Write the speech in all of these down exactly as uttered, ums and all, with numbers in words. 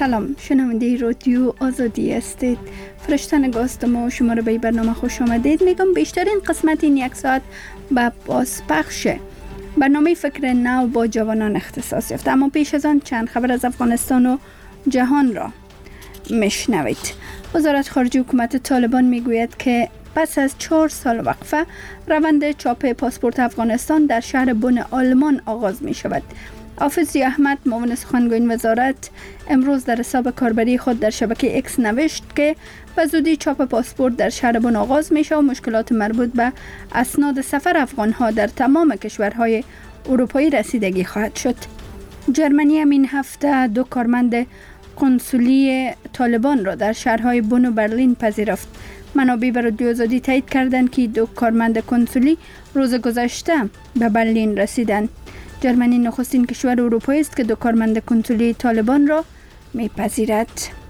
سلام، شنونده رادیو آزادی هستید. فرشته نگاستم و شما را به برنامه خوش آمدید. میگم بیشترین قسمت این یک ساعت به بازپخشه برنامه فکر نو با جوانان اختصاص یافته، اما پیش از آن چند خبر از افغانستان و جهان را میشنوید. وزارت خارجه حکومت طالبان میگوید که پس از چهار سال وقفه روند چاپ پاسپورت افغانستان در شهر بن آلمان آغاز می شود. حافظ احمد معاون سخنگوی این وزارت امروز در حساب کاربری خود در شبکه اکس نوشت که به زودی چاپ پاسپورت در شهر بن آغاز می شود و مشکلات مربوط به اسناد سفر افغان ها در تمام کشورهای اروپایی رسیدگی خواهد شد. جرمنی هم این هفته دو کارمند قنسولی طالبان را در شهرهای بن و برلین پذیرفت. منابع به رادیو آزادی تایید کردند که دو کارمند کنسولی روز گذشته به برلین رسیدند. جرمنی نخستین کشور اروپایی است که دو کارمند کنسولی طالبان را میپذیرد.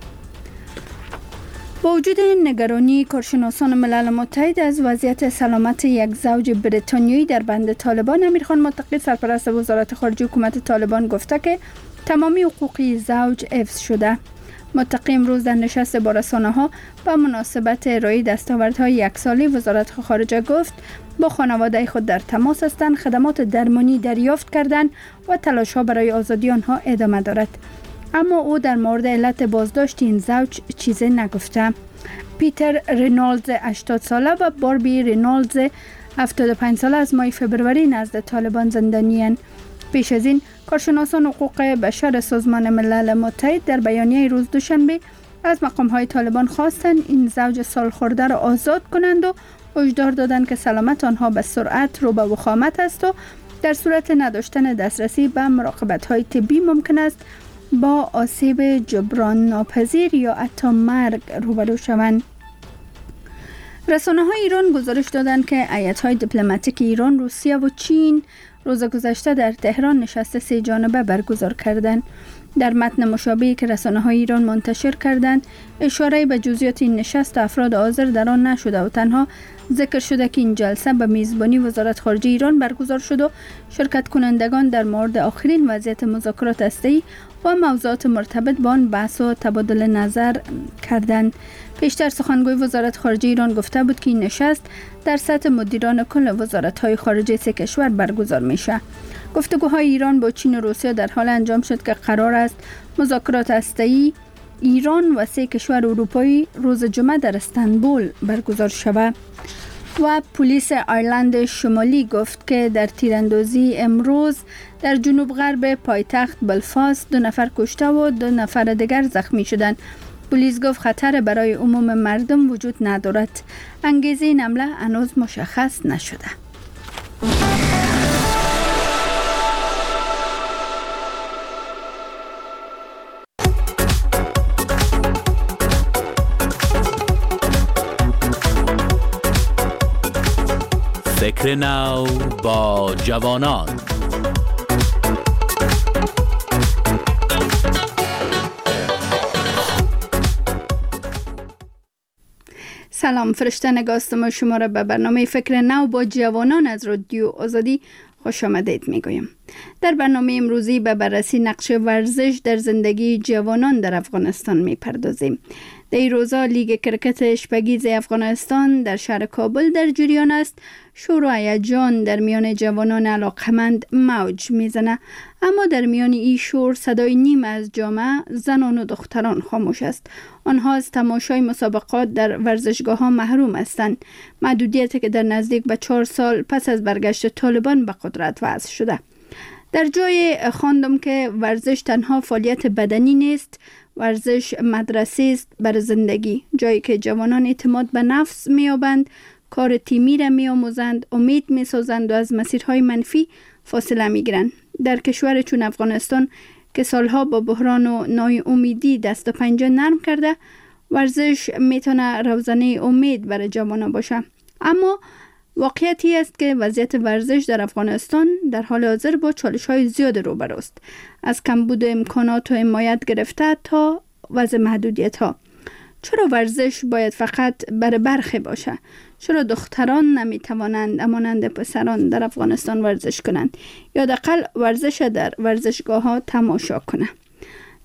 با وجود نگرانی کارشناسان ملل متحد از وضعیت سلامت یک زوج بریتانیایی در بند طالبان، امیرخان متقی سرپرست وزارت خارجه حکومت طالبان گفته که تمامی حقوقی زوج حفظ شده. متقی امروز در نشست با رسانه‌ها به مناسبت ارائه دستاوردهای یک ساله وزارت خارجه گفت با خانواده خود در تماس هستند، خدمات درمانی دریافت کردند و تلاش‌ها برای آزادی آنها ادامه دارد. اما او در مورد علت بازداشت این زوج چیزی نگفته. پیتر رینالدز هشتاد ساله و باربی رینالدز هفتاد و پنج ساله از ماه فبروری نزد طالبان زندانی‌اند. پیش از این کارشناسان حقوق بشر سازمان ملل متحد در بیانیه روز دوشنبه از مقام‌های طالبان خواستند این زوج سالخورده را آزاد کنند و هشدار دادند که سلامت آنها به سرعت رو به وخامت است و در صورت نداشتن دسترسی به مراقبت‌های طبی ممکن است با آسیب جبران ناپذیر یا حتی مرگ روبرو شوند. رسانه‌های ایران گزارش دادند که هیئت‌های دیپلماتیک ایران، روسیه و چین روز گذشته در تهران نشست سه جانبه برگزار کردند. در متن مشابهی که رسانه‌های ایران منتشر کردند، اشاره به جزئیات این نشست افراد حاضر در آن نشده و تنها ذکر شده که این جلسه به میزبانی وزارت خارجه ایران برگزار شد و شرکت کنندگان در مورد آخرین وضعیت مذاکرات هسته‌ای و موضوعات مرتبط با آن بحث و تبادل نظر کردند. پیشتر سخنگوی وزارت خارجه ایران گفته بود که این نشست در سطح مدیران کل وزارت‌های خارجه سه کشور برگزار میشه. گفتگوهای ایران با چین و روسیه در حال انجام شد که قرار است مذاکرات هسته‌ای ایران و سه کشور اروپایی روز جمعه در استانبول برگزار شود. و پلیس آیرلند شمالی گفت که در تیراندازی امروز در جنوب غرب پایتخت بلفاست دو نفر کشته و دو نفر دیگر زخمی شدند. پلیس گفت خطر برای عموم مردم وجود ندارد. انگیزه این حمله هنوز مشخص نشده. فکر نو با جوانان. سلام، فرشته نگاستم و شما را به برنامه فکر نو با جوانان از رادیو آزادی خوش آمدید میگویم. در برنامه امروزی به بررسی نقش ورزش در زندگی جوانان در افغانستان میپردازیم. در این روزا لیگ کرکت اشپگیز افغانستان در شهر کابل در جریان است. شور و هیجان در میان جوانان علاقمند موج میزنه، اما در میان این شور صدای نیم از جامعه زنان و دختران خاموش است. آنها از تماشای مسابقات در ورزشگاه ها محروم هستند. محدودیتی که در نزدیک به چهار سال پس از برگشت طالبان به قدرت وضع شده. در جای خواندم که ورزش تنها فعالیت بدنی نیست، ورزش مدرسه است بر زندگی، جایی که جوانان اعتماد به نفس می‌یابند، کار تیمی را می‌آموزند، امید می‌سازند و از مسیرهای منفی فاصله می‌گیرند. در کشور چون افغانستان که سالها با بحران و ناامیدی دست و پنجه نرم کرده، ورزش میتونه روزنه امید برای جوانان باشه. اما واقعیتی است که وضعیت ورزش در افغانستان در حال حاضر با چالش‌های زیاد روبروست، از کمبود امکانات و حمایت گرفته تا وضع محدودیت‌ها. چرا ورزش باید فقط برای برخی باشه؟ چرا دختران نمیتوانند همانند پسران در افغانستان ورزش کنند یا حداقل ورزش در ورزشگاه ها تماشا کنند؟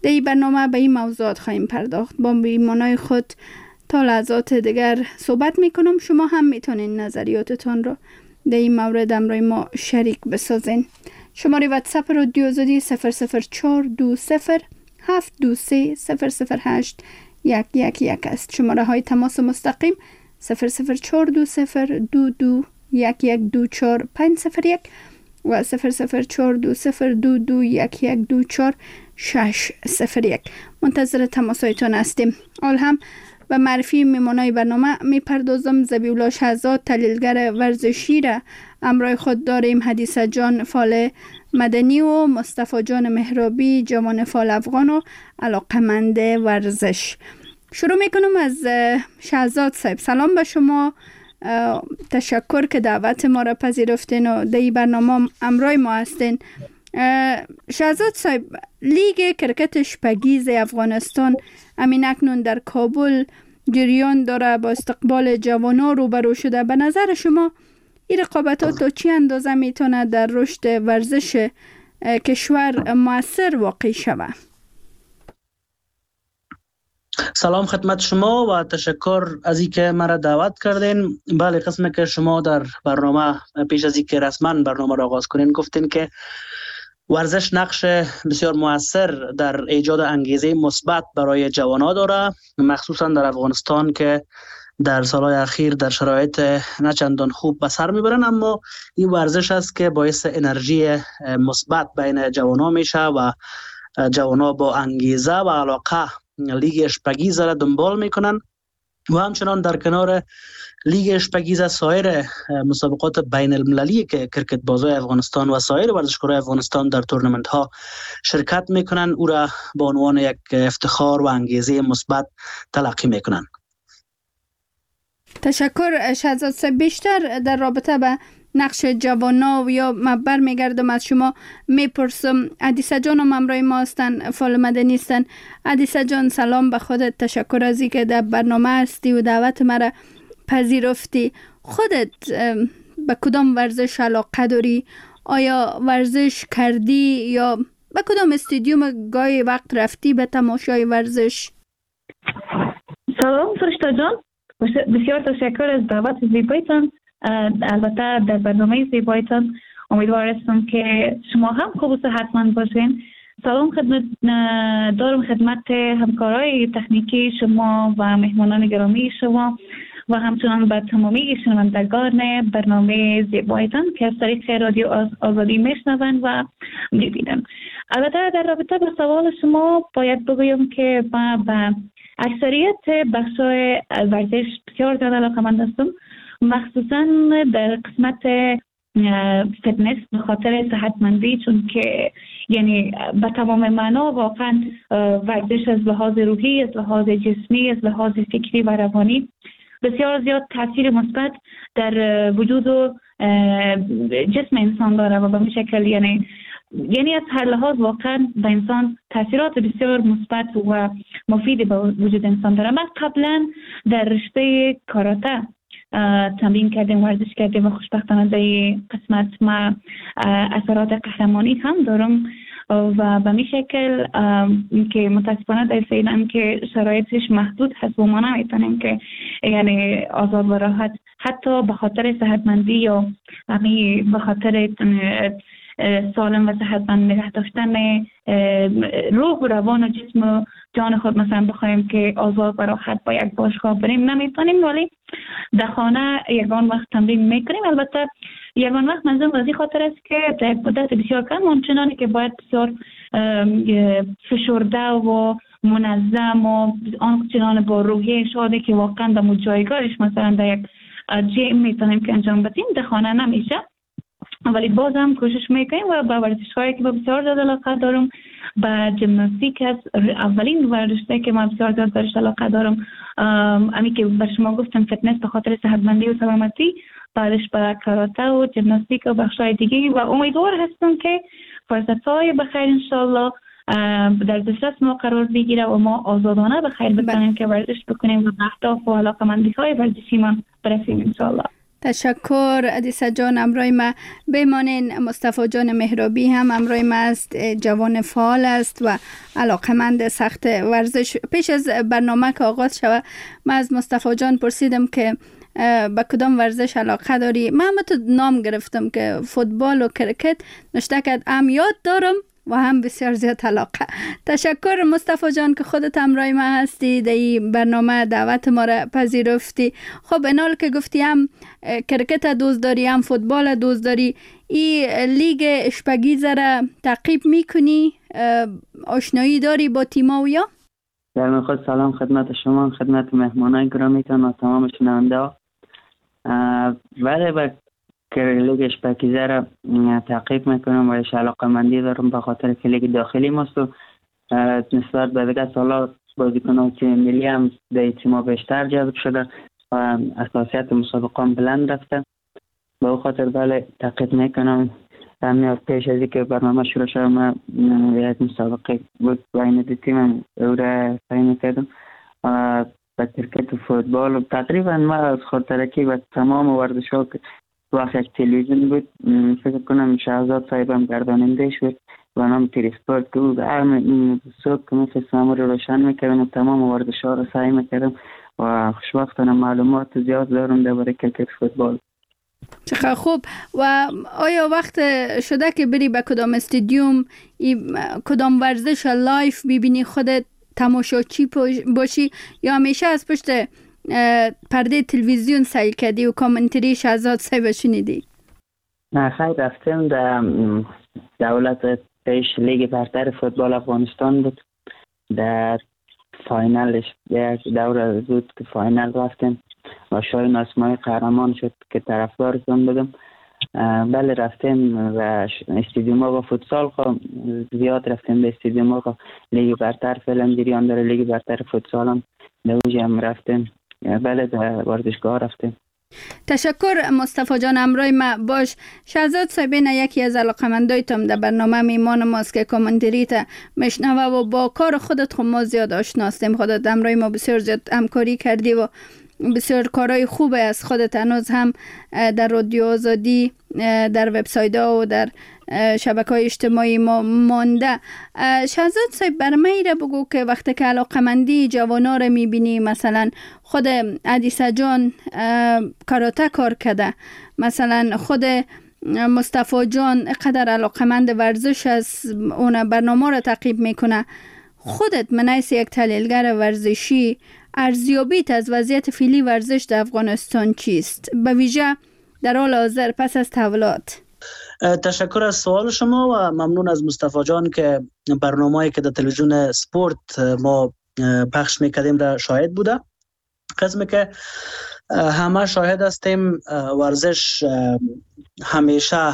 در این برنامه به این موضوعات خواهیم پرداخت. با میهمانای خود تا لحظات دیگر صحبت میکنم. شما هم میتونین نظریاتتان رو در این مورد همراه ما شریک بسازین. شماره واتساپ رادیو آزادی صفر صفر چهار دو صفر هفت دو سه صفر صفر هشت یک یک یک است. شماره های تماس مستقیم صفر صفر چهار دو صفر دو دو یک یک دو چهار پنج صفر یک و صفر صفر چهار دو صفر دو دو یک یک دو چهار شش صفر یک. منتظر تماسایتان هستیم. حال هم به معرفی میمانای برنامه میپردازم. ذبیح‌الله شهزاد تحلیلگر ورزشی را همراه خود داریم. حدیثه جان فال مدنی و مصطفی جان مهرابی جوان فال افغان و علاقمند ورزش. شروع میکنم از شهزاد صاحب. سلام به شما، تشکر که دعوت ما را پذیرفتین و در این برنامه همراه ما هستین. شهزاد صاحب، لیگ کرکت شپگیز افغانستان همین اکنون در کابل جریان داره، با استقبال جوانان روبرو شده. به نظر شما این رقابتات تا چی اندازه میتونه در رشد ورزش کشور مؤثر واقع شود؟ سلام خدمت شما و تشکر از اینکه مرا دعوت کردین. بله، قسمی که شما در برنامه پیش از اینکه رسما برنامه را آغاز کنین گفتین که ورزش نقش بسیار مؤثر در ایجاد انگیزه مثبت برای جوانان داره، مخصوصا در افغانستان که در سالهای اخیر در شرایط نه چندان خوب به سر میبرن، اما این ورزش است که باعث انرژی مثبت بین جوانان میشه و جوانان با انگیزه و علاقه لیگ شپگیز را دنبال میکنن و همچنان در کنار لیگ شپگیز سایر مسابقات بین المللی که کرکت بازای افغانستان و سایر ورزشکارای افغانستان در تورنمنت ها شرکت میکنن، او را به عنوان یک افتخار و انگیزه مثبت تلقی میکنن. تشکر شهزاد صاحب. بیشتر در رابطه به نقش جوانا و یا مبر میگردم از شما میپرسم. حدیثه جان هم همراه ما هستن، فعال مدنی هستن. حدیثه جان سلام به خودت، تشکر از اینکه در برنامه هستی و دعوت مرا پذیرفتی. خودت به کدام ورزش علاقه داری؟ آیا ورزش کردی یا به کدام استادیوم گاهی وقت رفتی به تماشای ورزش؟ سلام فرشته جان، بسیار تشکر از دعوت زیبایتان. البته در برنامه زیبایتان امیدوار هستم که شما هم خوب و صحتمند باشین. سلام خدمت دارم خدمت همکارای تکنیکی شما و مهمانان گرامی شما و همچنان به تمامی شنوندگان برنامه زیبایتان که از طریق رادیو آزادی میشنوند و میبینند. البته در رابطه با سوال شما باید بگویم که با به اکثریت بخشای ورزش بسیار زیاد علاقه‌مند هستم، مخصوصا در قسمت فتنس به خاطر صحتمندی، چون که یعنی به تمام معنا واقعا ورزش از لحاظ روحی، از لحاظ جسمی، از لحاظ فکری و روانی بسیار زیاد تاثیر مثبت در وجود و جسم انسان داره و به این شکل یعنی یعنی از هر لحاظ واقعا به انسان تاثیرات بسیار مثبت و مفید به وجود انسان داره. من قبلا در رشته کاراته تمرین کردیم، ورزش کردیم و خوشبختانه در قسمت ما اثرات قهرمانی هم دارم و به می شکل که متاسفانه در فعلا که شرایطش محدود هست و ما نمیتونیم که یعنی آزاد و راحت حتی به خاطر صحتمندی یا همی به خاطر سالم و صحتمند نگه داشتن روح و روان و جسم و جان خود مثلا بخوایم که آزاد و راحت با یک باشگاه بریم نمیتونیم، ولی در خانه یگان وقت تمرین میکنیم. البته یگان وقت منظورم از این خاطر است که در مدت بسیار کم آنچنانی که باید بسیار فشرده و منظم و آنچنان با روحیه شاده که واقعا در جایگاهش مثلا در یک جیم میتونیم که انجام بدیم، در خانه نمیشه، ولی باز هم کوشش میکنیم و با ورزش هایی که بسیار زیاد علاقه دارم با ژیمناستیک است. اولین ورزشی که من بسیار زیاد برش علاقه دارم امی که بر شما گفتم فتنس به خاطر صحتمندی و سلامتی، بعدش با کاراته و ژیمناستیک و بخشای دیگه و امیدوار هستم که فرصت‌های بخیر انشالله در دسترس ما قرار بگیره و ما آزادانه بخیر بتونیم که ورزش بکنیم و به اهداف و علاقه‌مندی‌های ورزشی ما برسیم انشالله. تشکر ادیسا جان. امروی ما بمانین. مصطفی جان مهرابی هم امروی ما است، جوان فعال است و علاقمند سخت ورزش. پیش از برنامه که آغاز شود من از مصطفی جان پرسیدم که به کدام ورزش علاقه داری. من تو نام گرفتم که فوتبال و کرکت، نشته که هم یاد دارم و هم بسیار زیاد علاقه. تشکر مصطفی جان که خودت همراه ما هستی، در این برنامه دعوت ما را پذیرفتی. خب انال که گفتی هم کرکت دوست داری هم فوتبال دوست داری، این لیگ اشپگیز را تعقیب میکنی؟ آشنایی داری با تیما و یا؟ در خود سلام خدمت شما، خدمت مهمانای گرامیتان و تمام شنونده ها. ولی با لیگ اشپگیز را تعقیب میکنم و ایش علاقه مندی دارم به خاطر که لیگ داخلی ماست و نسبت به دیگه سالا بازیکنان تیم ملی هم در تیما بیشتر جذب شده و اساسیت مسابقه هم بلند رفته. به او خاطر بله تعقیب میکنم. همین پیش از اینکه برنامه شروع شد من یک مسابقه بود بین دو تیم او را تعیین کردم و به کرکت و فوتبال و تقریبا ما از خاطرکی و تمام ورزش‌ها که وقت یک تلویزیون بود، فکر کنم شهزاد صاحب هم گرداننده شد و نام تیر اسپورت که بود، هم صبح که مثل سامو رو روشن میکردم و تمام ورزش‌ها رو سعی میکردم و خوشبختانه معلومات زیاد دارم درباره کرکت فوتبال. چقدر خوب. و آیا وقت شده که بری به کدام استادیوم کدام ورزش لایف ببینی خودت تماشاچی باشی یا همیشه از پشت پرده تلویزیون سیل کردی و کامنتری شهزاد صاحب شنیدی؟ نه خیلی رفتم در دولت پیش لیگ برتر فوتبال افغانستان بود، در فاینالش یک دوره بود که فاینال رفتم و شاین اسمای قهرمان شد که طرفدارشون بودم. بله رفتیم و استادیوم ها و فوتسال خواهم زیاد رفتیم به استادیوم ها. لیگ برتر فعلا جریان داره، لیگ برتر فوتسال هم دوجه هم رفتیم. بله در ورزشگاه رفتیم. تشکر مصطفی جان. امروی ما باش. شهزاد صاحبین یکی از علاقمندایتم در برنامه میمان ماست که کامنتریت میشنوه و با کار خودت خود ما زیاد آشناستیم. خودت امروی ما بسیار زیاد همکاری کردی و بسیار کارهای خوبه از خودت هنوز هم در رادیو آزادی، در وبسایت ها و در شبکه‌های اجتماعی ما مانده. شهزاد صاحب برمی را بگو که وقتی که علاقمندی جوانا را میبینی، مثلا خود ادیسا جان کاراته کار کرده، مثلا خود مصطفی جان قدر علاقمند ورزش از اون برنامه را تعقیب میکنه، خودت منیس یک تحلیلگر ورزشی ارزیابیت از وضعیت فعلی ورزش در افغانستان چیست؟ به ویژه در حال حاضر پس از تحولات. تشکر از سوال شما و ممنون از مصطفی جان که برنامه‌ای که در تلویزیون سپورت ما پخش میکردیم را شاهد بوده. قسمی که همه شاهد هستیم ورزش همیشه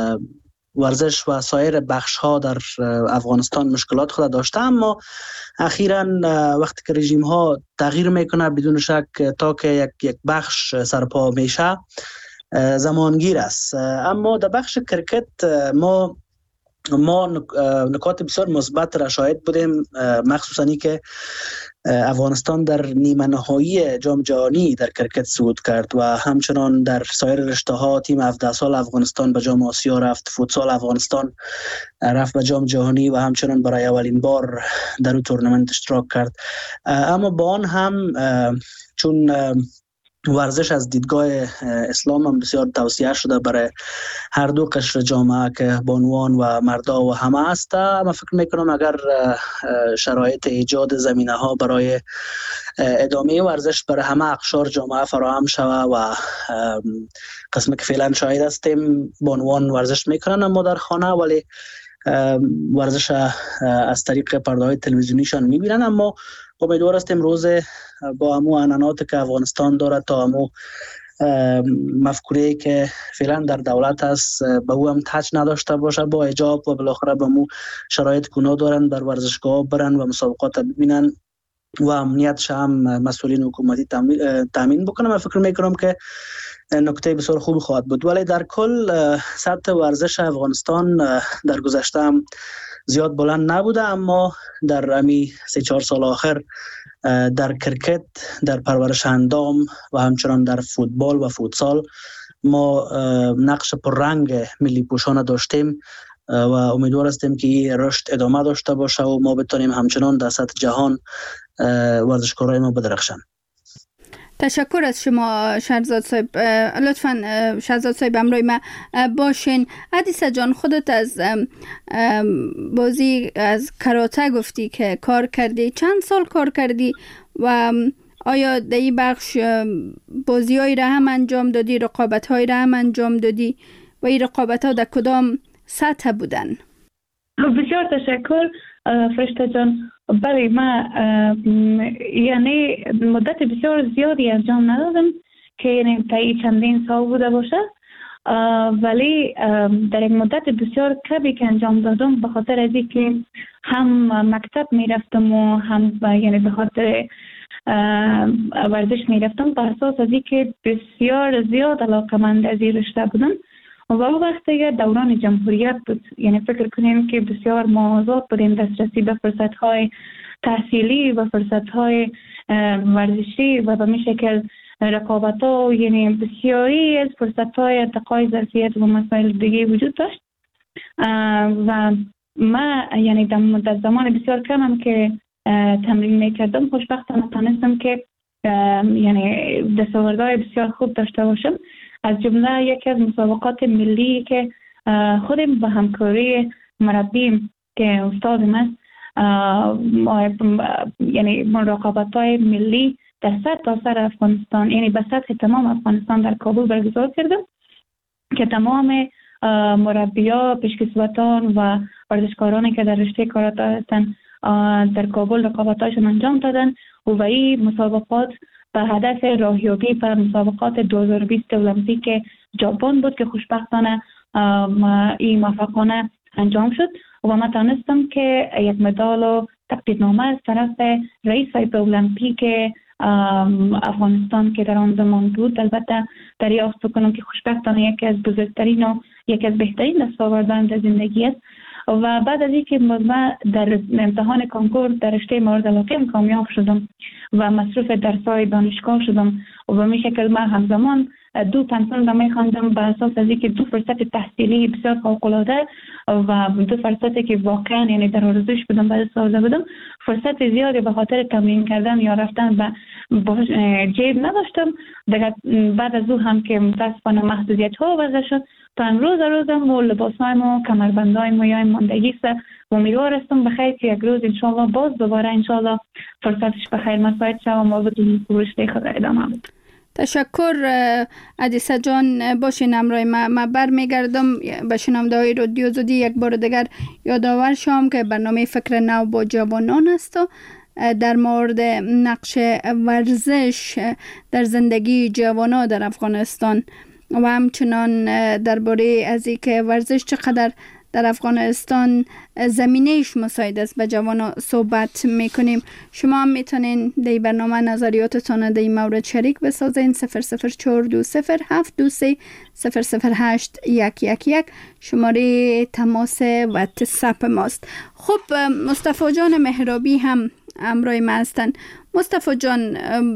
ورزش و سایر بخش ها در افغانستان مشکلات خود داشته، اما اخیراً وقتی که رژیم ها تغییر میکنه بدون شک تا که یک یک بخش سرپا میشه زمانگیر است. اما در بخش کرکت ما ما نکات بسیار مثبت را شاهد بودیم، مخصوصا ای که افغانستان در نیمه نهایی جام جهانی در کرکت صعود کرد و همچنان در سایر رشته ها تیم هفده سال افغانستان به جام آسیا رفت، فوتسال افغانستان رفت به جام جهانی و همچنان برای اولین بار در اون تورنمنت اشتراک کرد. اما با آن هم چون ورزش از دیدگاه اسلام هم بسیار توصیه شده برای هر دو قشر جامعه که بانوان و مردا و همه است، من فکر میکنم اگر شرایط ایجاد زمینه ها برای ادامه ورزش برای همه اقشار جامعه فراهم شود و قسمی که فعلا شاهد هستیم بانوان ورزش میکنن اما در خانه، ولی ورزش از طریق پرده های تلویزیونیشان میبینن. اما امیدوار هستیم روز با همو عنعنات که افغانستان دارد تا همو مفکوره که فعلا در دولت است به او هم تچ نداشته باشه، با اجاب و بالاخره به مو شرایط گناه دارن بر ورزشگاه برن و مسابقات ببینن و امنیتش هم مسئولین حکومتی تامین بکنن. من فکر میکنم که نکته بسیار خوب خواهد بود. ولی در کل سطح ورزش افغانستان در گذشته هم زیاد بلند نبوده، اما در امی سه چهار سال آخر در کرکت، در پرورش اندام و همچنان در فوتبال و فوتسال ما نقش پررنگ ملی پوشان داشتیم و امیدوار هستیم که این رشد ادامه داشته باشه و ما بتونیم همچنان در سطح جهان ورزشکارای ما بدرخشن. تشکر از شما شهرزاد صاحب. لطفاً شهرزاد صاحب همراه ما باشین. حدیثه جان، خودت از بازی از کراته گفتی که کار کردی، چند سال کار کردی و آیا در این بخش بازی هایی را هم انجام دادی، رقابت هایی را هم انجام دادی و این رقابت ها در کدام سطح بودن؟ بسیار تشکر فرشته جان. بله، ما یعنی مدت بسیار زیادی انجام ندادم که یعنی تا چندین سال بوده باشه، ولی در یک مدت بسیار کمی که انجام دادم به خاطر از اینکه هم مکتب میرفتم و هم یعنی به خاطر ورزش میرفتم، به اساس از اینکه بسیار زیاد علاقه‌مند از این رشته بودم و وقتی دوران جمهوریت بود، یعنی فکر کنیم که بسیار ما آزاد بودیم دسترسی به فرصت‌های تحصیلی و فرصت‌های ورزشی و به می شکل رقابت‌ها، یعنی بسیاری از فرصت‌های ارتقای ظرفیت و مسائل دیگه وجود داشت و ما یعنی در زمان بسیار کمم که تمرین میکردم خوشبختانه تونستم که یعنی دستاوردهای بسیار خوب داشته باشم. از جمله یکی از مسابقات ملی که خودم به همکاری مربیم که استادم است یعنی مراقبت‌های ملی در سطح سر افغانستان، یعنی به سطح تمام افغانستان در کابل برگزار کردم که تمام مربیان، پیشکسوتان و ورزشکارانی که در رشته کاراته هستند در کابل رقابت‌هاشون انجام دادن و این مسابقات به هدف راهیابی به مسابقات دو هزار و بیست المپیک ژاپن بود که خوشبختانه این موفقانه انجام شد و من تونستم که یک مدال و تقدیرنامه از طرف رئیس هیئت المپیک افغانستان که در آن زمان بود البته دریافت بکنم که خوشبختانه یکی از بزرگترین و یکی از بهترین دستاوردهای در زندگی است. و بعد از اینکه من در امتحان کنکور در رشته مورد علاقه کامیاب شدم و مصروف درس‌های دانشگاه شدم و به این شکل من همزمان دو پنسون را می‌خواندم به اساس از اینکه دو فرصت تحصیلی بسیار فوق‌العاده و دو فرصتی که واقعا یعنی در آرزوش بودم بعد سازده بودم، فرصت زیادی به خاطر تمرین کردن یا رفتن به جیب نداشتم. دیگه بعد از او هم که متاسفانه محدودیت‌ها وضع شد تا امروز روزم و لباسایم و کمربندایم و یایم ماندگی است و امیدوار هستم بخیر که یک روز انشالله باز دوباره انشالله فرصتش بخیر مساعد شوم و بدون رشته خود ادامه بدم. تشکر حدیثه جان. باشین همراه ما. ما برمیگردم به شنونده های رادیو آزادی یک بار دیگر یادآور شوم که برنامه فکر نو با جوانان است و در مورد نقش ورزش در زندگی جوانان در افغانستان و همچنان درباره از اینکه ورزش چقدر در افغانستان زمینهش مساعد است به جوانان صحبت میکنیم. شما هم میتونین در برنامه نظریاتتان در این مورد شریک بسازین. صفر صفر چهار دو صفر هفت دو سه صفر صفر هشت یک یک یک شماره تماس واتساپ ماست. خب مصطفی جان مهرابی هم همراه ما هستن. مصطفی جان،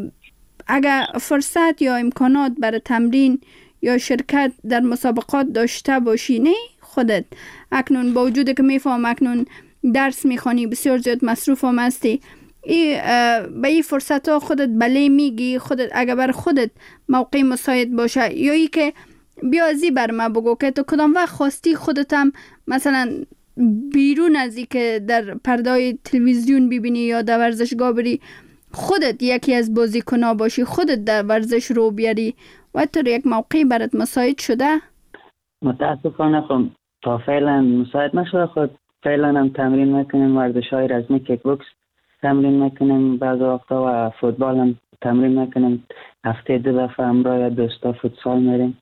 اگر فرصت یا امکانات برای تمرین یا شرکت در مسابقات داشته باشی، نه خودت اکنون با وجود که میفهم اکنون درس میخوانی بسیار زیاد مصروف هم هستی، ای به این فرصت ها خودت بله میگی؟ خودت اگر بر خودت موقع مساعد باشه یا ای که بیا ازی بر ما بگو که تو کدام وقت خواستی خودت هم مثلا بیرون از ای که در پردای تلویزیون ببینی یا در ورزشگاه بری خودت یکی از بازیکن‌ها باشی، خودت در ورزش رو بیاری و تو یک موقعی برات مساعد شده؟ متاسفانه خب تا فعلا مساعد نشده. خود فعلا هم تمرین میکنیم، ورزش های رزمی کیک بوکس تمرین میکنیم بعض وقتا و فوتبال هم تمرین میکنیم. هفته دو دفعه همراه دوستا فوتسال میریم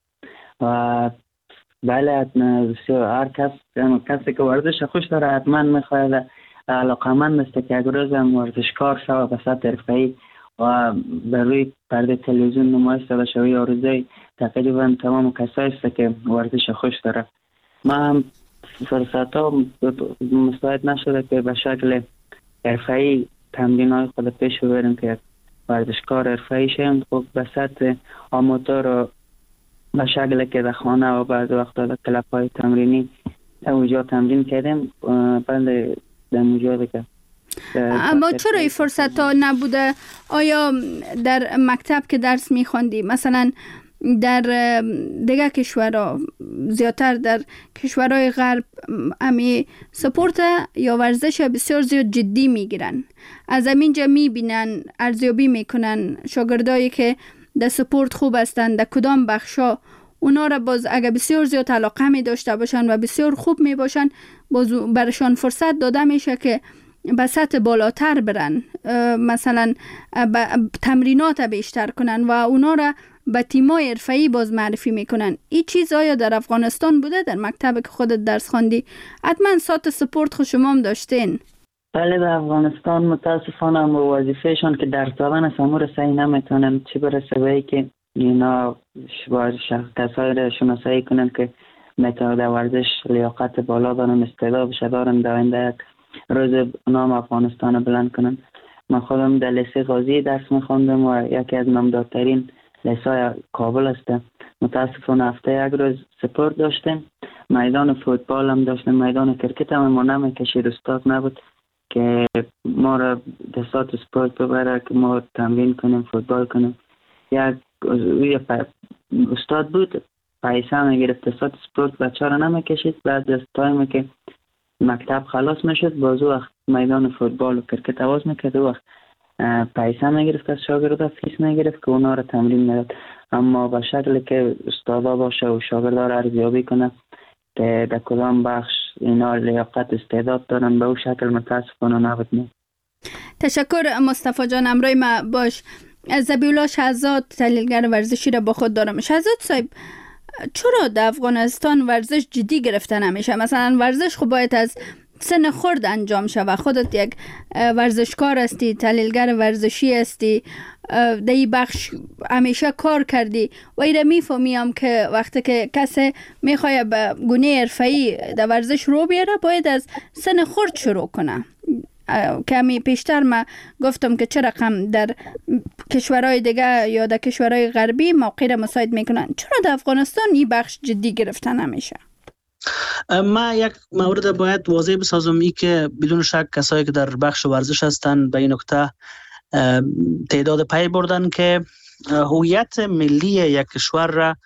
و بله بسیار هر کس کسی که ورزش خوش داره حتما میخواهد علاقمند است که یک روز هم ورزشکار شود به سطح حرفه‌ای و بر روی پرده تلویزیون نمایش داده شوی. آرزوی تقریبا تمام کسایی است که ورزش خوش داره. ما هم فرصت ها مساعد نشده که به شکل حرفه‌ای تمرین های خود پیش ببریم که ورزشکار حرفه‌ای شیم. خب به سطح آماتور و به شکل که در خانه و بعض وقتا در کلاب های تمرینی اونجا تمرین کردیم. بله در اونجا دیگه. اما چرا این فرصت ها نبوده؟ آیا در مکتب که درس میخوندی مثلا در دیگه کشورها زیادتر در کشورهای غرب امی سپورت یا ورزش بسیار زیاد جدی میگیرن، از همینجا میبینن ارزیابی میکنن شاگردایی که در سپورت خوب هستن در کدام بخشا اونا را باز اگه بسیار زیاد علاقه می داشته باشن و بسیار خوب می باشن باز برشان فرصت داده میشه که به سطح بالاتر برن، مثلا تمرینات بیشتر کنن و اونا را به تیمای حرفه‌ای باز معرفی میکنن. این چیز آیا در افغانستان بوده؟ در مکتب که خودت درس خواندی حتما سات سپورت خود شما هم داشتین. بله در افغانستان متاسفانه هم وظیفهشان که درس دادن است امور صحیح نمیتونن، چه برسه به که اینا باید شخص کسایی را شناسایی کنن که میتونه در ورزش لیاقت بالا دارن، استعداد بشه دارن در آینده یک روز نام افغانستان بلند کنن. من خودم در لیسه غازی درس میخوندم و یکی از نامدارترین لیسای کابل است. متاسفانه هفته یک روز سپورت داشتیم، میدان فوتبال هم داشتیم، میدان کرکت هم ما نمیکشید، استاد نبود که ما را دستات سپورت ببره که ما تمرین کنیم فوتبال کنیم. یک استاد بود پیسه میگرفت دستات سپورت بچه را نمیکشید، بعد از تایم که مکتب خلاص میشد باز وقت میدان فوتبال و کرکت آواز میکرد، وقت پیسه میگرفت از شاگردا، فیس میگرفت که اونا را تمرین میداد. اما به شکلی که استادا باشه و شاگردا را ارزیابی کنه که در کدام بخش اینا لیاقت استعداد دارن به اون شکل متاسفانه نبود. نه. تشکر مصطفی جان. امروی ما باش ذبیحالله شهزاد تحلیلگر ورزشی را با خود دارم. شهزاد صاحب چرا در افغانستان ورزش جدی گرفته نمیشه؟ مثلا ورزش خب باید از سن خرد انجام شود. خودت یک ورزشکار هستی، تحلیلگر ورزشی هستی، در این بخش همیشه کار کردی و ایره میفهمیم که وقتی که کسی میخواد به گونه حرفه‌ای در ورزش رو بیاره باید از سن خرد شروع کنه. کمی پیشتر ما گفتم که چه رقم در کشورهای دیگه یا در کشورهای غربی موقع را مساعد میکنن، چرا در افغانستان این بخش جدی گرفته نمیشه؟ ما یک مورد باید واضح بسازم، ای که بدون شک کسایی که در بخش ورزش هستند به این نکته تعداد پی بردن که هویت ملی یک کشور را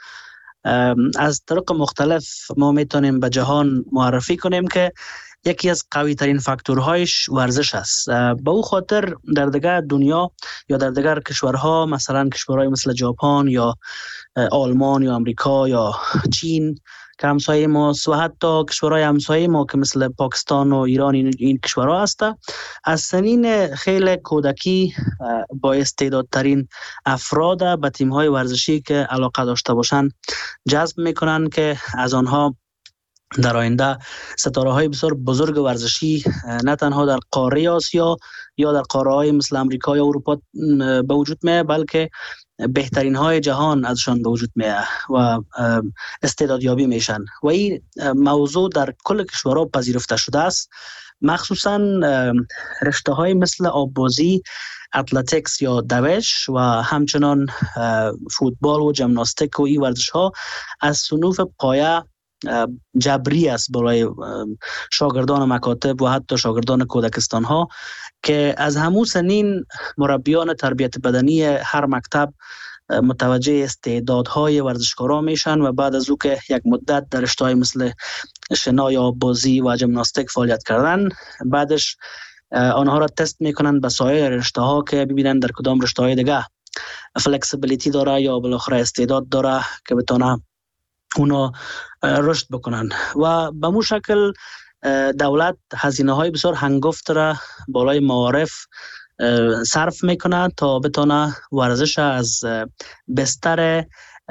از طرق مختلف ما میتونیم به جهان معرفی کنیم که یکی از قوی ترین فاکتورهایش ورزش است. به او خاطر در دیگر دنیا یا در دیگر کشورها، مثلا کشورهای مثل ژاپن یا آلمان یا امریکا یا چین که همسایه ماست و حتی کشورهای همسایه ما که مثل پاکستان و ایران این, این کشورها هست، از سنین خیلی کودکی با استعدادترین افراد به تیم‌های ورزشی که علاقه داشته باشند جذب میکنن که از آنها در آینده ستاره های بسیار بزرگ ورزشی نه تنها در قاره آسیا یا در قاره های مثل امریکا یا اروپا به وجود میه، بلکه بهترین های جهان ازشان به وجود میه و استعدادیابی میشن و این موضوع در کل کشورها پذیرفته شده است. مخصوصا رشته های مثل آببازی، اتلتیکس یا دوش و همچنان فوتبال و ژیمناستیک و این ورزش ها از صنوف پایه جبری است برای شاگردان مکاتب و حتی شاگردان کودکستان ها که از همون سنین مربیان تربیت بدنی هر مکتب متوجه استعدادهای ورزشکاران میشن و بعد از او که یک مدت در رشته‌های مثل شنا یا بازی و ژیمناستیک فعالیت کردن، بعدش آنها را تست میکنن به سایر رشته‌ها که ببینن در کدام رشته‌های دیگه فلکسیبیلیتی داره یا بالاخره استعداد داره که بتونه اونا رشد بکنن و به مو شکل دولت هزینه های بسیار هنگفت را بالای معارف صرف میکنه تا بتونه ورزش از بستر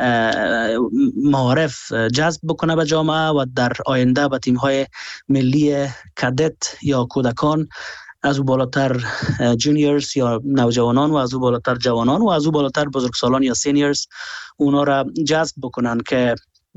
معارف جذب بکنه به جامعه و در آینده به تیم های ملی کدت یا کودکان، از او بالاتر جونیورز یا نوجوانان و از او بالاتر جوانان و از او بالاتر بزرگسالان یا سینیورز اونا را جذب بکنن که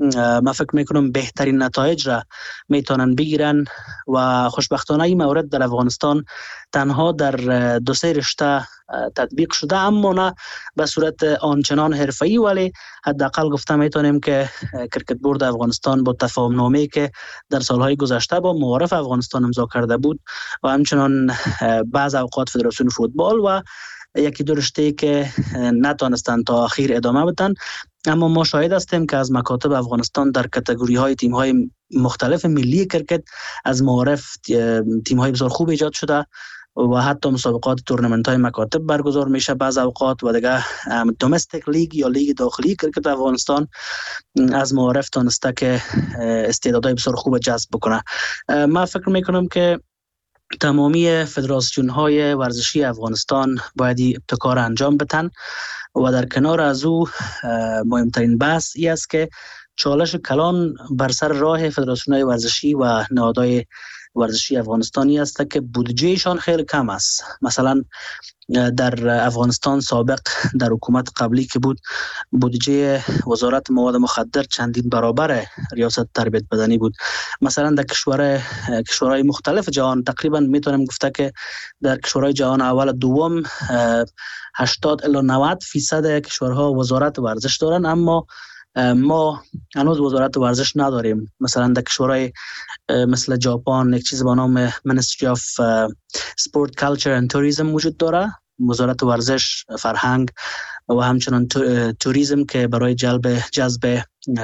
من فکر میکنم بهترین نتایج را میتونن بگیرن و خوشبختانه این مورد در افغانستان تنها در دو سه رشته تطبیق شده، اما نه به صورت آنچنان حرفه‌ای، ولی حداقل گفته میتونیم که کرکت بورد افغانستان با تفاهم نامه‌ای که در سالهای گذشته با معارف افغانستان امضا کرده بود و همچنان بعض اوقات فدراسیون فوتبال و یکی دو رشته که نتونستند تا آخر ادامه بدن، اما ما شاهد هستیم که از مکاتب افغانستان در کاتگوری های تیم های مختلف ملی کرکت از معارف تیم های بسیار خوب ایجاد شده و حتی مسابقات تورنمنت های مکاتب برگزار میشه بعض اوقات و دیگه دومستیک لیگ یا لیگ داخلی کرکت افغانستان از معارف تونسته که استعدادهای بسیار خوب جذب بکنه. من فکر میکنم که تمامی فدراسیون های ورزشی افغانستان باید ابتکار انجام بدن و در کنار از او مهمترین بحث ای است که چالش کلان بر سر راه فدراسیون های ورزشی و نهادهای ورزشی افغانستانی است که بودجهشان خیلی کم است. مثلا در افغانستان سابق در حکومت قبلی که بود بودجه وزارت مواد مخدر چندین برابر ریاست تربیت بدنی بود. مثلا در کشور کشورهای مختلف جهان تقریبا میتونم گفته که در کشورهای جهان اول دوم هشتاد الی نود فیصد کشورها وزارت ورزش دارن، اما ما هنوز وزارت ورزش نداریم. مثلا در کشورهای مثل ژاپن یک چیز به نام Ministry of Sport Culture and Tourism وجود داره، وزارت ورزش، فرهنگ و همچنان توریسم که برای جلب جذب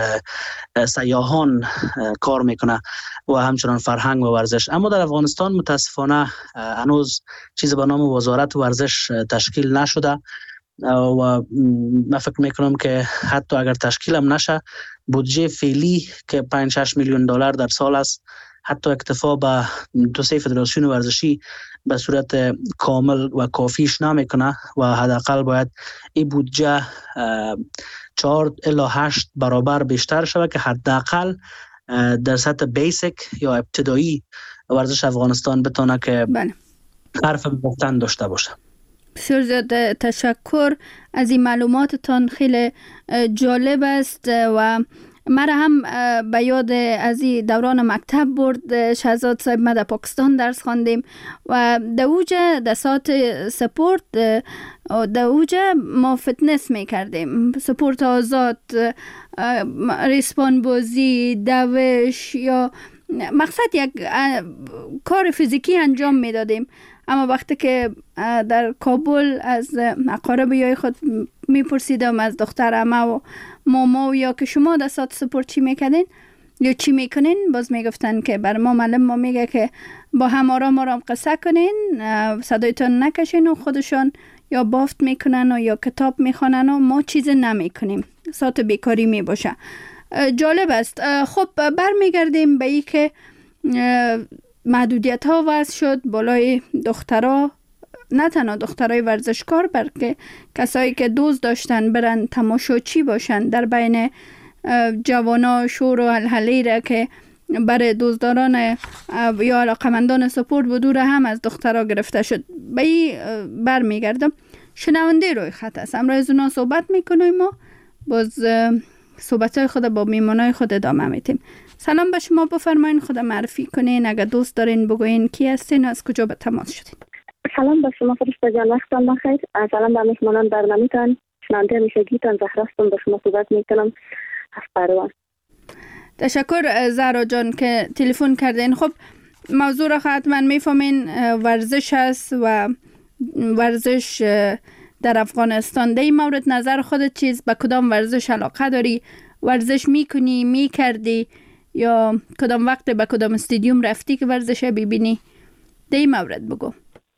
سیاحان کار میکنه و همچنان فرهنگ و ورزش. اما در افغانستان متاسفانه هنوز چیز به نام وزارت ورزش تشکیل نشده و من فکر میکنم که حتی اگر تشکیل هم نشه بودجه فعلی که پنج شش میلیون دلار در سال است حتی اکتفا به دو سه فدراسیون ورزشی به صورت کامل و کافیش نمیکنه و حداقل باید این بودجه چهار الی هشت برابر بیشتر شود که حداقل در سطح بیسیک یا ابتدایی ورزش افغانستان بتونه که حرف گفتن داشته باشه. بسیار زیاد تشکر از این معلوماتتان، خیلی جالب است و مرا هم به یاد از این دوران مکتب برد. شهزاد صاحب ما در پاکستان درس خواندیم و در اوجه در ساعت سپورت در اوجه ما فتنس میکردیم، سپورت آزاد، ریسپان بازی، دوش، یا مقصد یک کار فیزیکی انجام میدادیم. اما وقتی که در کابل از اقارب یای خود میپرسیدم از دختر عمه و ماما و یا که شما در ساعت سپورت چی میکنین یا چی میکنین، باز میگفتن که بر ما معلم ما میگه که با هم آرام آرام قصه کنین، صدایتان نکشین و خودشان یا بافت میکنن و یا کتاب میخوانن و ما چیز نمیکنیم، ساعت بیکاری میباشه. جالب است. خب برمیگردیم به ای که محدودیت ها وضع شد بالای دخترها، نه تنها دخترای ورزشکار بلکه کسایی که دوست داشتن برن تماشاچی باشن در بین جوانا شور و هلهله را که برای دوستداران یا علاقمندان سپورت بدور هم از دخترها گرفته شد. به این برمیگردم. شنونده روی خط است، امروز از اونا صحبت میکنیم و باز صحبت های خود با میمانای خود ادامه میتیم. سلام به شما، بفرمایین خود معرفی کنین، اگر دوست دارین بگوین کی هستین و از کجا به تماس شدین. سلام به شما فرشته جان، وقتتان بخیر. سلام به مهمانان برنامه‌تان، شنونده همیشگیتان زهراستون، به شما صحبت میکنم از پروان. تشکر زهرا جان که تلفن کردین. خب موضوع را حتما میفهمین، ورزش است و ورزش در افغانستان. در این مورد نظر خودت چیز، به کدام ورزش علاقه داری؟ ورزش میکنی، میکردی یا کدام وقت به کدام استادیوم رفتی که ورزش ببینی؟ در این مورد بگو.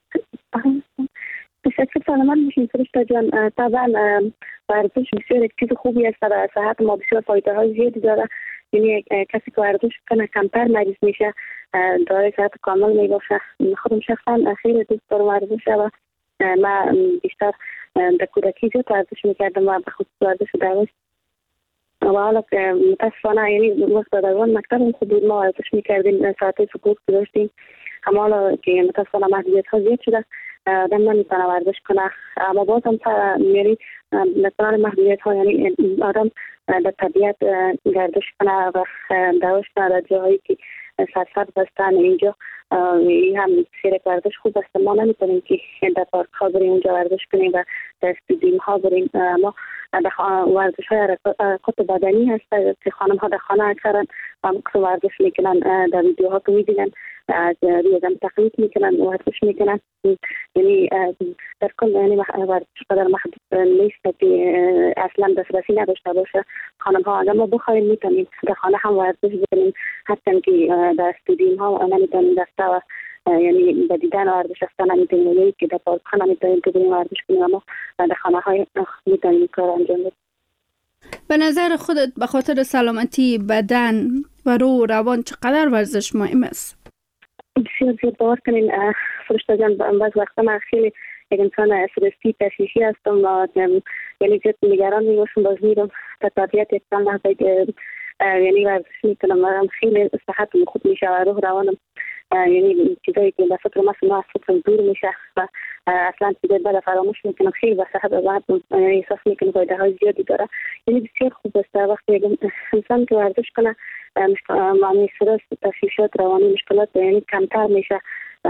تشکر، سلامت باشین فرشته جان. طبعا ورزش بسیار یک چیز خوبی است و در صحت ما بسیار فایده های زیادی داره. یعنی کسی که ورزش کنه کمتر مریض میشه، داره صحت کامل میباشه. خودم شخصا خیلی دوست دارم ورزش و من بیشتر در کودکی زیاد ورزش میکردم و به خصوص ورزش دوش. و حالا که متاسفانه یعنی وقت دوران مکتب خود بود ما ورزش میکردیم، ساعت سپورت داشتیم، اما حالا که متاسفانه محدودیت ها زیاد شده آدم نمیتونه ورزش کنه. اما باز هم یعنی مثلا محدودیت ها، یعنی آدم در طبیعت گردش کنه و دوش کنه در جاهایی که سرسبز هستن. اینجا این هم سیر ورزش خوب است. ما نمیتونیم که در پارک ها بریم اونجا ورزش کنیم و در استادیوم ها بریم. ما ورزش های حرکات بدنی هست که خانم ها در خانه اکثرا ورزش میکنن. در ویدیوها که میبینن از ریاضم تقلید میکنن ورزش میکنن. یعنی در کل یعنی ورزش قدر محدود نیست که اصلا دسترسی نداشته باشه. خانم ها اگر ما بخواهیم میتونیم در خانه هم ورزش کنیم، حتی که در استادیوم ها نمیتونیم دسته و یعنی به دیدن ورزش رفتن نمیتونیم، یعنی که در پارک ها نمیتونیم که بریم ورزش کنیم، اما در خانه های میتونیم کار انجام بدیم. به نظر خودت به خاطر سلامتی بدن و روح و روان چقدر ورزش مهم است؟ بسیار زیاد. باور کنین فرشته جان، بعض وقتا من خیلی یک انسان استرسی تشویشی هستم و یعنی زیاد نگران میباشم، باز میرم در طبیعت یک چند لحظه یعنی ورزش میکنم و خیلی صحت خوب میشه و روح روانم یعنی چیزایی که در فکر ما از فکرم دور میشه و اصلا چیزایی بعد فراموش میکنم. خیلی به صحت و راحت احساس میکنم، فایده های زیادی داره. یعنی بسیار خوب است وقتی یک انسان که ورزش کنه معنی استرس، تشویشات روانی، مشکلات یعنی کمتر میشه،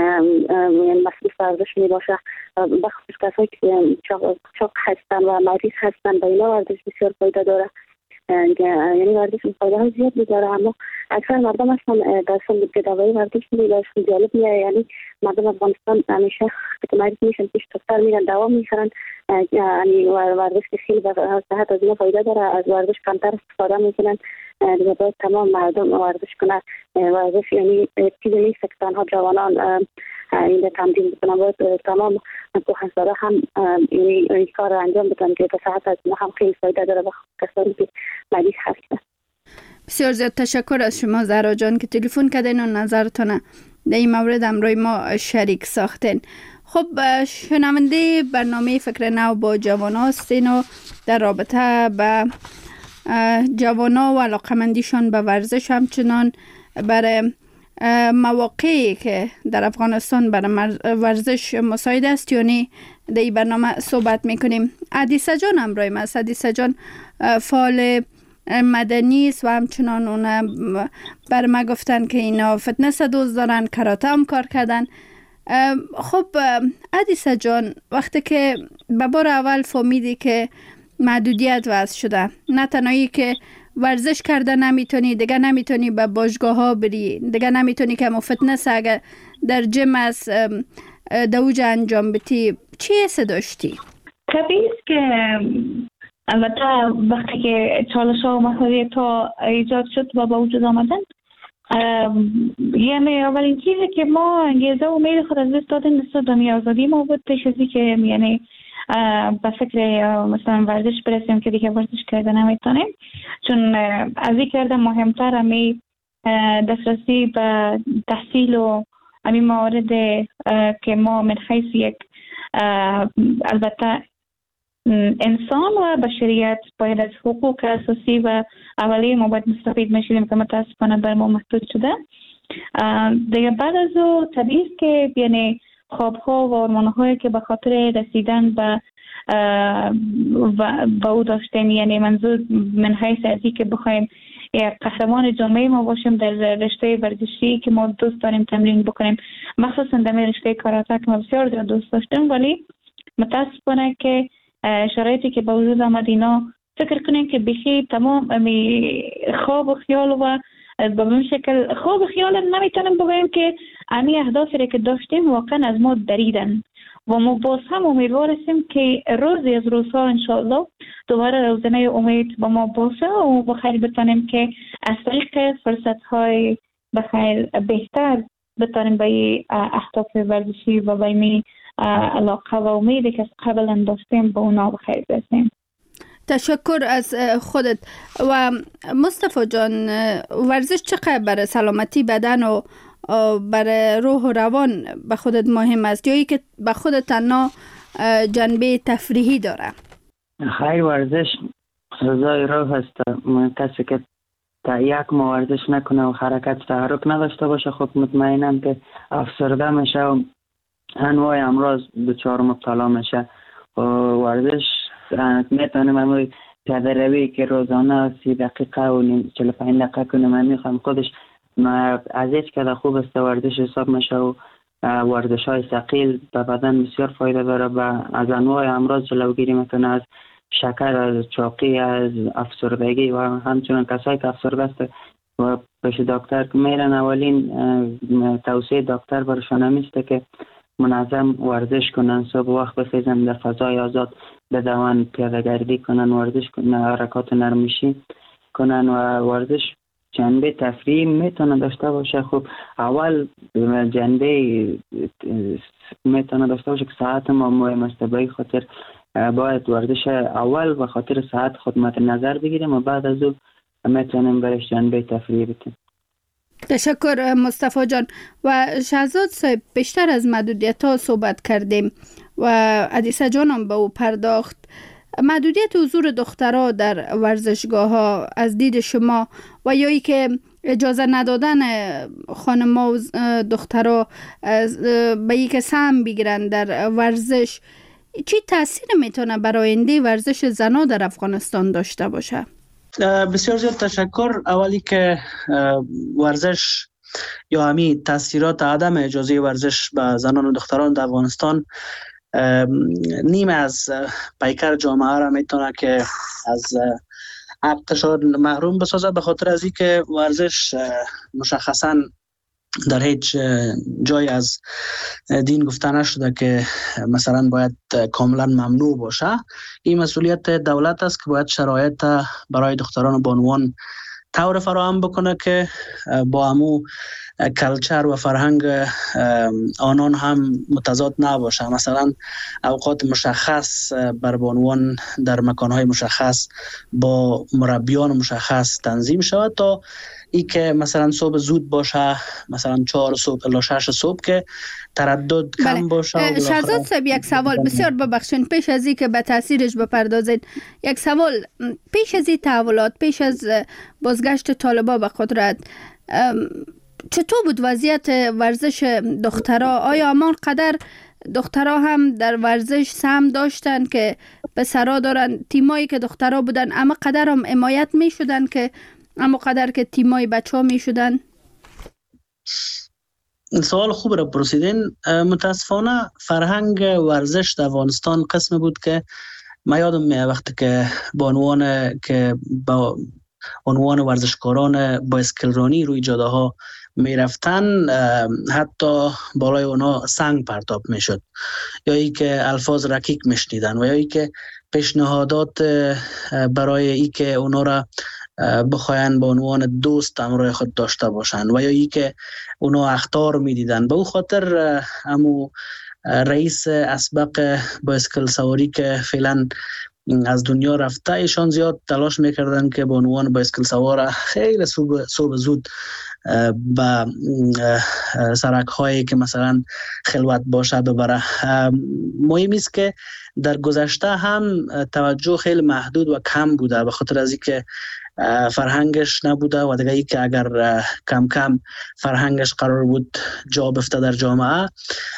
یعنی مصروف ورزش میباشه. بخصوص کسایی که چاق هستن و مریض هستن به اینا ورزش بسیار فایده داره. یعنی ورزش فایده های زیادی داره، اما اکثر مردم اصلا در سن ابتدایی ورزش میباشن. جالب میاد یعنی مردم افغانستان همیشه که مریض میشن پیش دکتر میرن دوا میخرن. یعنی ورزش که خیلی به صحت از اینا فایده داره، از ورزش کمتر استفاده میکنن. دیگه باید تمام مردم ورزش کنن. ورزش یعنی چیزی نیست که تنها جوانان این تمرین بکنن، باید تمام کهنسالا هم این کار را انجام بدن که به صحت از ما هم خیلی فایده داره و کسانی که مریض هستن. بسیار زیاد تشکر از شما زهرا جان که تلفن کردین و نظرتون در این مورد همراه ما شریک ساختین. خب شنونده برنامه فکر نو با جوان هستین و در رابطه به جوانا و علاقمندیشان به ورزش، همچنان برای مواقعی که در افغانستان برای ورزش مساعد است یعنی در این برنامه صحبت میکنیم. عدیسه جان همراه ما است. عدیسه جان فعال مدنی است و همچنان اون بر ما گفتن که اینا فتنس دوست دارن، کاراته هم کار کردن. خب عدیسه جان، وقتی که به بار اول فهمیدی که محدودیت وضع شده، نه تنهایی که ورزش کرده نمیتونی، دیگه نمیتونی به باشگاه ها بری، دیگه نمیتونی که مو فتنس اگر در جیم است دوجه انجام بدی، چی حس داشتی؟ طبیعی است که البته وقتی که چالش ها و مسئولیت ها ایجاد شد و با وجود آمدن، یعنی اولین چیزی که ما انگیزه و امید خود از دست دادن نسبت به آزادی ما بود، پیش از اینکه یعنی به فکر مثلا ورزش برسیم که دیگه ورزش کرده نمیتونیم، چون از این کرده مهمتر همی دسترسی به تحصیل و همین موارد که ما من حیث یک البته انسان و بشریت باید از حقوق اساسی و اولیه ما باید مستفید میشیم که متاسفانه بر ما محدود شده. دیگه بعد از او طبیعی است که یعنی خوابها و آرمان‌هایی که به خاطر رسیدن به و او داشتیم، یعنی منظور من حیث ازی که بخوایم یک قهرمان جامعه ما باشیم در رشته ورزشی که ما دوست داریم تمرین بکنیم، مخصوصا در رشته کاراته که ما بسیار زیاد دوست داشتیم، ولی متاسفانه که شرایطی که به وجود آمد اینا فکر کنیم که بخی تمام خواب و خیال و به این شکل خواب و خیال نمیتونیم بگویم که امی اهدافی که داشتیم واقعا از ما دریدن و ما باز هم امیدوار هستیم که روزی از روزها انشاءالله دوباره روزنه امید با ما باشه و بخیر بتانیم که از طریق فرصت های بخیر بهتر بتانیم به اهداف ورزشی و به می علاقه و امیدی که قبلا داشتیم به اونا بخیر برسیم. تشکر از خودت. و مصطفی جان، ورزش چقدر برای سلامتی بدن و برای روح و روان به خودت مهم است، یا ای که به خودت تنها جنبه تفریحی داره؟ خیر، ورزش غذای روح است. کسی که تا یک ما ورزش نکنه و حرکت تحرک نداشته باشه، خب مطمئنم که افسرده میشه و انواع امراض دچار مبتلا میشه. ورزش میتونیم همون پیاده روی که روزانه سی دقیقه و چهل و پنج دقیقه کنه من میخوام خودش از هیچ کده خوب است ورزش حساب میشه و ورزش های ثقیل به بدن بسیار فایده داره و از انواع امراض جلوگیری میکنه، از شکر، از چاقی، از افسردگی و همچنان کسایی که افسرده است و پیش دکتر که میرن اولین توصیه دکتر برشان همیسته که منظم ورزش کنن، صبح وقت بخیزن در فضای آزاد بدون، پیاده گردی کنن، ورزش کنن، حرکات نرمشی کنن و ورزش جنبه تفریحی میتونه داشته باشه. خب اول جنبه میتونه داشته باشه که ساعت ما مهم است، به خاطر باید ورزش اول به خاطر ساعت خود مد نظر بگیریم و بعد از اون میتونیم برش جنبه تفریحی بتیم. تشکر مصطفی جان. و شهزاد صاحب بیشتر از محدودیت ها صحبت کردیم و عدیسه جان هم به او پرداخت. محدودیت حضور دخترها در ورزشگاه ها از دید شما و یا ای که اجازه ندادن خانم‌ها و دخترها به ای که سهم بگیرن در ورزش چی تاثیر میتونه برای آینده ورزش زنان در افغانستان داشته باشه؟ بسیار زیاد تشکر. اولی که ورزش یا همی تاثیرات عدم اجازه ورزش به زنان و دختران در افغانستان نیم از پیکر جامعه را میتونه که از حقشان محروم بسازه، به خاطر از اینکه ورزش مشخصاً در هیچ جای از دین گفته نشده که مثلا باید کاملا ممنوع باشه. این مسئولیت دولت است که باید شرایط برای دختران و بانوان طور فراهم بکنه که با همو کلچر و فرهنگ آنان هم متضاد نباشه. مثلا اوقات مشخص بر بانوان در مکانهای مشخص با مربیان مشخص تنظیم شود تا ای که مثلا صبح زود باشه، مثلا چهار صبح الی شش صبح که تردد کم بله. باشه. شهزاد صاحب یک سوال، بسیار ببخشین پیش از این که به تاثیرش بپردازید، یک سوال پیش از این تحولات، پیش از بازگشت طالبا به قدرت، چطور بود وضعیت ورزش دخترها؟ آیا همان قدر دخترها هم در ورزش سهم داشتن که پسرها دارن؟ تیمایی که دخترها بودن اما قدر هم حمایت می شدن که اما قدر که تیمای بچه ها می شدن؟ سوال خوب را پرسیدین. متاسفانه فرهنگ ورزش در افغانستان قسم بود که ما یادم میاد وقتی که بانوان که با عنوان ورزشکاران بایسکلرانی روی جاده ها می رفتن، حتی بالای اونا سنگ پرتاب می شد یا ای که الفاظ رکیک می شنیدن و یا ای که پیشنهادات برای ای که اونا را بخواین به عنوان دوست همراه خود داشته باشند و یا ای که اونا اخطار می دیدن. به او خاطر امو رئیس اسبق بایسکل سواری که فعلا از دنیا رفته، ایشان زیاد تلاش میکردن که به عنوان بایسکل سوار خیلی صبح, صبح زود به سرک هایی که مثلا خلوت باشه ببره. مهم است که در گذشته هم توجه خیلی محدود و کم بوده به خاطر از اینکه فرهنگش نبوده و دیگه ای که اگر کم کم فرهنگش قرار بود جا بفته در جامعه،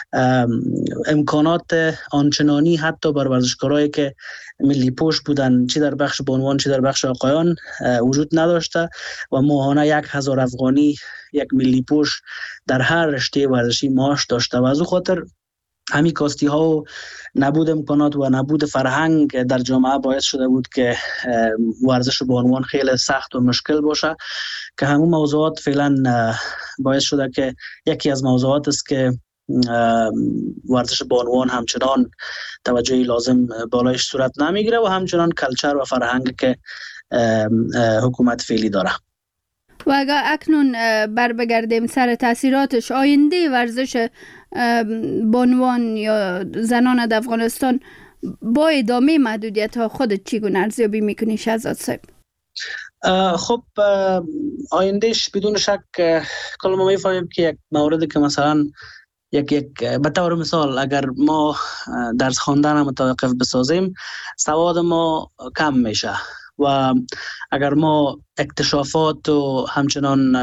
امکانات آنچنانی حتی بر ورزشکارایی که ملی پوش بودن چی در بخش بانوان چی در بخش آقایان وجود نداشته و ماهانه یک هزار افغانی یک ملی پوش در هر رشته ورزشی معاش داشته و از او خاطر همین کاستی ها و نبود امکانات و نبود فرهنگ در جامعه باعث شده بود که ورزش بانوان خیلی سخت و مشکل باشه که همون موضوعات فعلا باعث شده که یکی از موضوعات است که ورزش بانوان همچنان توجهی لازم بالایش صورت نمیگیره و همچنان کلچر و فرهنگ که حکومت فعلی داره. و اگر اکنون بر بگردیم سر تاثیراتش، آینده ورزش بانوان یا زنان در افغانستان با ادامه محدودیت ها خودت چگونه ارزیابی میکنی شهزاد صاحب؟ خب آیندهش بدون شک کلا ما میفهمیم که یک موردی که مثلا یک یک به طور مثال اگر ما درس خواندن متوقف بسازیم سواد ما کم میشه و اگر ما اکتشافات و همچنان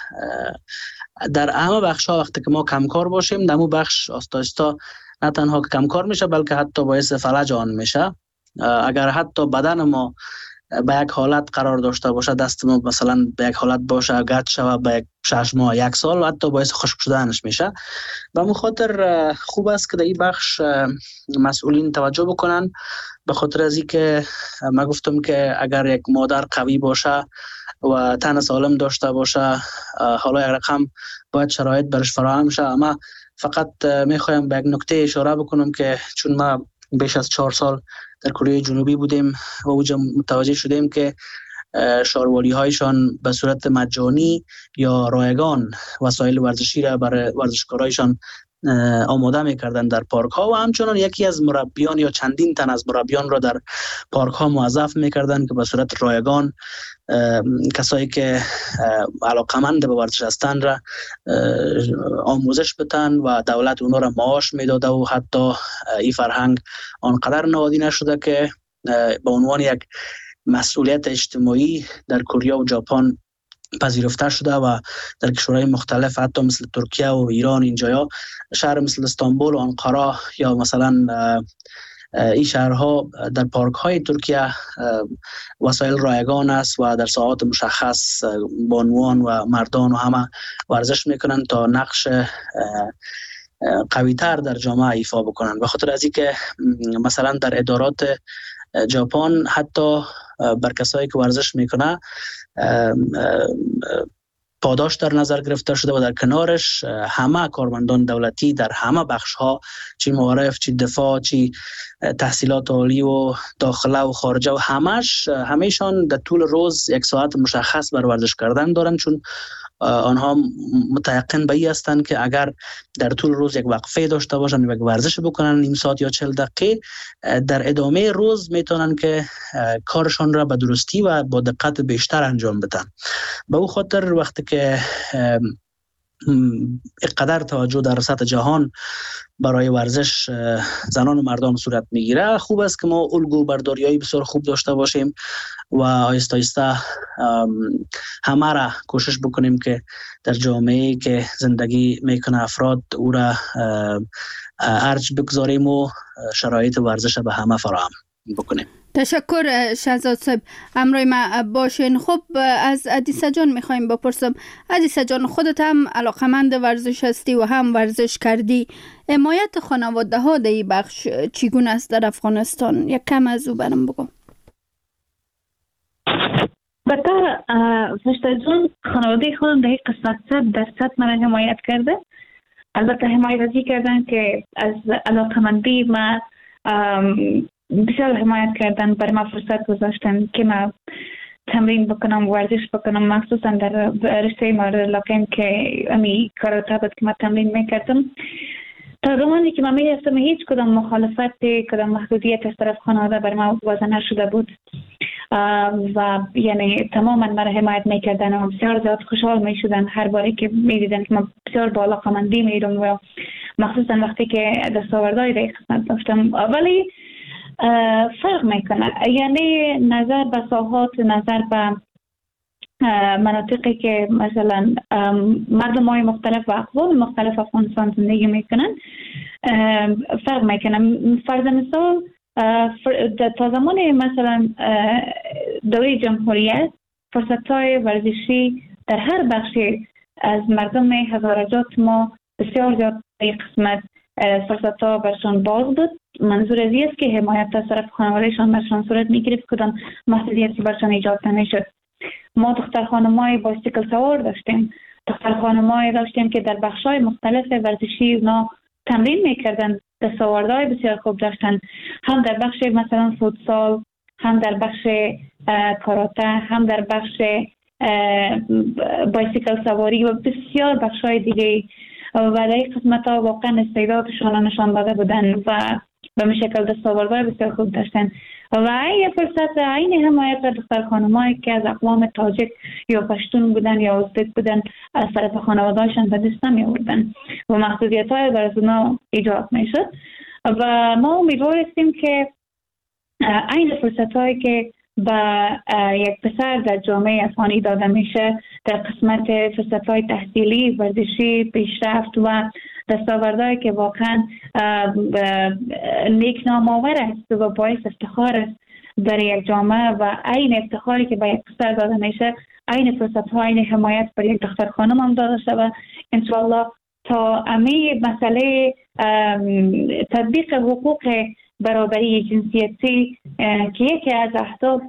در همه بخش ها وقتی که ما کمکار باشیم در همون بخش آستا آستا نه تنها کمکار میشه بلکه حتی باعث فلج آن میشه. اگر حتی بدن ما به یک حالت قرار داشته باشه، دست ما مثلا به یک حالت باشه گچ شوه به یک شش ماه یک سال و حتی باعث خشک شدنش میشه. به همون خاطر خوب است که در این بخش مسئولین توجه بکنن، به خاطر از اینکه من گفتم که اگر یک مادر قوی باشه و تن سالم داشته باشه، حالا یک رقم باید شرایط برش فراهم شه. اما فقط میخوایم به یک نکته اشاره بکنم که چون ما بیش از چهار سال در کره جنوبی بودیم و اوجا متوجه شدیم که شاروالی هایشان به صورت مجانی یا رایگان وسایل ورزشی را برای ورزشکارایشان آماده میکردن در پارک ها و همچنان یکی از مربیان یا چندین تن از مربیان را در پارک ها موظف میکردن که به صورت رایگان کسایی که علاقمند به ورزش هستند را آموزش بدن و دولت اونا را معاش میداده و حتی این فرهنگ آنقدر نهادی نشده که به عنوان یک مسئولیت اجتماعی در کره و ژاپن پذیرفته شده و در کشورهای مختلف حتی مثل ترکیه و ایران اینجایا شهر مثل استانبول و آنقره یا مثلا این شهرها در پارک های ترکیه وسایل رایگان است و در ساعات مشخص بانوان و مردان و همه ورزش میکنن تا نقش قوی‌تر در جامعه ایفا بکنن. به خاطر از اینکه مثلا در ادارات ژاپن حتی بر کسایی که ورزش میکنه پاداش در نظر گرفته شده و در کنارش همه کارمندان دولتی در همه بخش ها، چی معارف، چی دفاع، چی تحصیلات عالی و داخله و خارجه و همش همیشان در طول روز یک ساعت مشخص بر ورزش کردن دارن، چون آنها متيقن به این هستند که اگر در طول روز یک وقفه داشته باشن و یک ورزش بکنن نیم ساعت یا چهل دقیقه، در ادامه روز میتونن که کارشان را به درستی و با دقت بیشتر انجام بدن. به او خاطر وقتی که اقدر توجه در سطح جهان برای ورزش زنان و مردان صورت میگیره، خوب است که ما الگو برداریایی بسیار خوب داشته باشیم و آیسته آیسته همه را کوشش بکنیم که در جامعه که زندگی میکنه افراد او را ارج بگذاریم و شرایط ورزش به همه فراهم بکنیم. تشکر شهزاد صاحب، همراه ما باشین. خب از عدیسه جان میخوایم بپرسم، عدیسه جان خودت هم علاقمند ورزش هستی و هم ورزش کردی، حمایت خانواده ها در این بخش چگونه است در افغانستان؟ یک کم از او برام بگو. البته فرشته جان خانواده خودم در این قسمت صد درصد من حمایت کرده. البته حمایت ازی کردن که از علاقمندی ما بسیار حمایت کردن، برای ما فرصت گذاشتن که ما تمرین بکنم، ورزش بکنم، مخصوصا در رشته مارال لاکن که امی کاراته بود که ما تمرین میکردم. تا زمانی که من میرفتم هیچ کدام مخالفت، کدام محدودیت از طرف خانواده برای ما وضع نشده بود و یعنی تماما مرا حمایت میکردن و بسیار زیاد خوشحال میشدن هر باری که میدیدن که من بسیار با علاقمندی میرم و مخصوصا وقتی که دستاوردهای در خدمت داشتم. ولی فرق میکنه، یعنی نظر به ساحات، نظر به مناطقی که مثلا مردم های مختلف و اقوام مختلف افغانستان زندگی میکنن فرق میکنه. فرض مثال تا زمان مثلا دوره جمهوریت فرصت‌های ورزشی در هر بخشی از مردم هزارجات ما بسیار زیاد در قسمت فرصت‌ها برشان باز بود. منظور از است که حمایت از طرف خانوادهشان برشان صورت میگرفت، کدام محدودیتی برشان ایجاد نمیشد. ما دختر خانمای بایسیکل سوار داشتیم، دختر خانمای داشتیم که در بخش‌های مختلف ورزشی اونا تمرین میکردن، دستاوردهای بسیار خوب داشتن، هم در بخش مثلا فوتسال، هم در بخش کاراته، هم در بخش بایسیکل سواری و بسیار بخش‌های دیگه. و در این قسمت‌ها واقعا استعدادشان نشان داده بودن و به مشکل دستاوردهای بسیار خوب داشتن و این فرصت این حمایت دختر خانمایی که از اقوام تاجیک یا پشتون بودن یا ازبک بودن از طرف خانواده‌هاشان به دست نمی آوردن و محدودیت‌های بر از اونا ایجاد میشد. و ما امیدوار هستیم که این فرصت‌هایی که با یک پسر در جامعه افغانی داده میشه در قسمت فرصت‌های تحصیلی، ورزشی، پیشرفت و دستاوردهایی که واقعا نیکنام آور است و باعث افتخار است در یک جامعه و عین افتخاری که به یک پسر داده میشه عین فرصت ها، عین حمایت بر یک دختر خانم هم داده شده انشاءالله تا همه مسئله تطبیق حقوق برابری جنسیتی که یکی از اهداف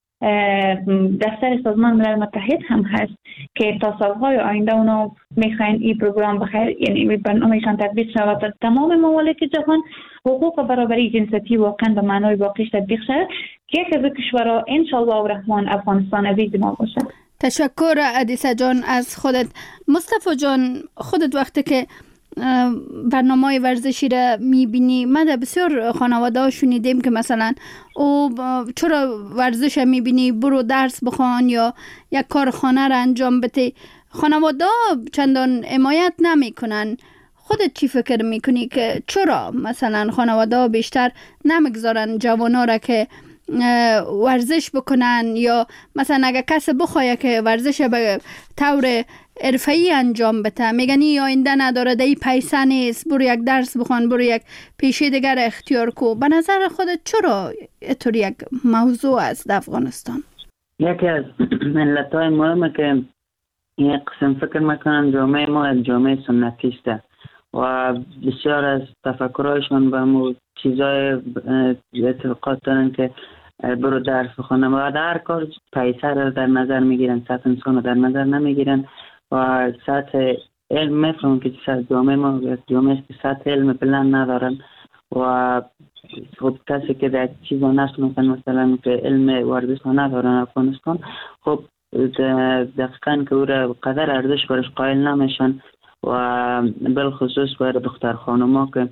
دفتر سازمان ملل متحد هم هست که تا سالهای آینده اونا میخواین این پروگرام بخیر، یعنی برنامهشان تطبیق شود در تمام ممالک جهان، حقوق برابری جنسیتی واقعا به معنای واقعیش تطبیق شود که یک از کشورها انشالله و رحمان افغانستان عزیز ما باشه. تشکر ادیسه جان از خودت. مصطفی جان، خودت وقتی که برنامه ورزشی را میبینی، من در بسیار خانواده ها شنیدیم که مثلا او چرا ورزش میبینی برو درس بخوان یا یک کار خانه را انجام بده، خانواده ها چندان حمایت نمیکنن. خودت چی فکر میکنی که چرا مثلا خانواده ها بیشتر نمیگذارن جوانا را که ورزش بکنن، یا مثلا اگه کسی بخواه که ورزش به طور حرفه‌ای انجام بده میگنی آینده نداره، دی پیسه نیست، برو یک درس بخوان، برو یک پیشه دیگر اختیار کو. به نظر خودت چرا اینطور یک موضوع است در افغانستان؟ یکی از ملت‌های مهمه که یک قسم فکر میکنن جامعه ما یک جامعه سنتی است و بسیار از تفکرهایشان به مو چیزای اعتقاد دارن که برو درس بخونن و در کار پیسه را در نظر میگیرن، سطح انسان را در نظر نمیگیرن و سطح علم میفهمن که سطح جامعه ما جامعه است که سطح علم بلند ندارن و خود کسی که در چیز نشناسن مثلا که علم ورزش ندارن افغانستان، خب دقیقا که او را قدر ارزش برش قائل نمیشن و بالخصوص برای دختر خانوما که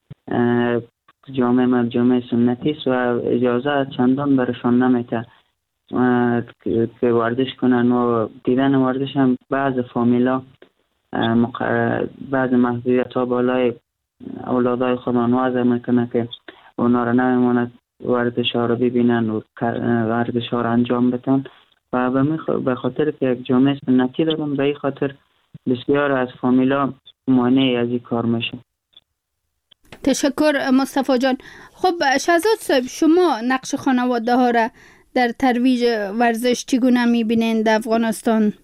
جامعه ما جامعه سنتی است و اجازه چندان برشان نمیده که ورزش کنن و دیدن ورزش هم بعض فامیلا بعض محدودیت ها بالای اولادای خودان وضع میکنه که اونا را نمیماند ورزش ها را ببینن و ورزش ها را انجام بدن و به خاطر که یک جامعه سنتی دارن به این خاطر بسیار از فامیلا مانع از این کار میشه. تشکر مصطفی جان. خب شهزاد صاحب، شما نقش خانواده ها را در ترویج ورزش چگونه میبینین در افغانستان؟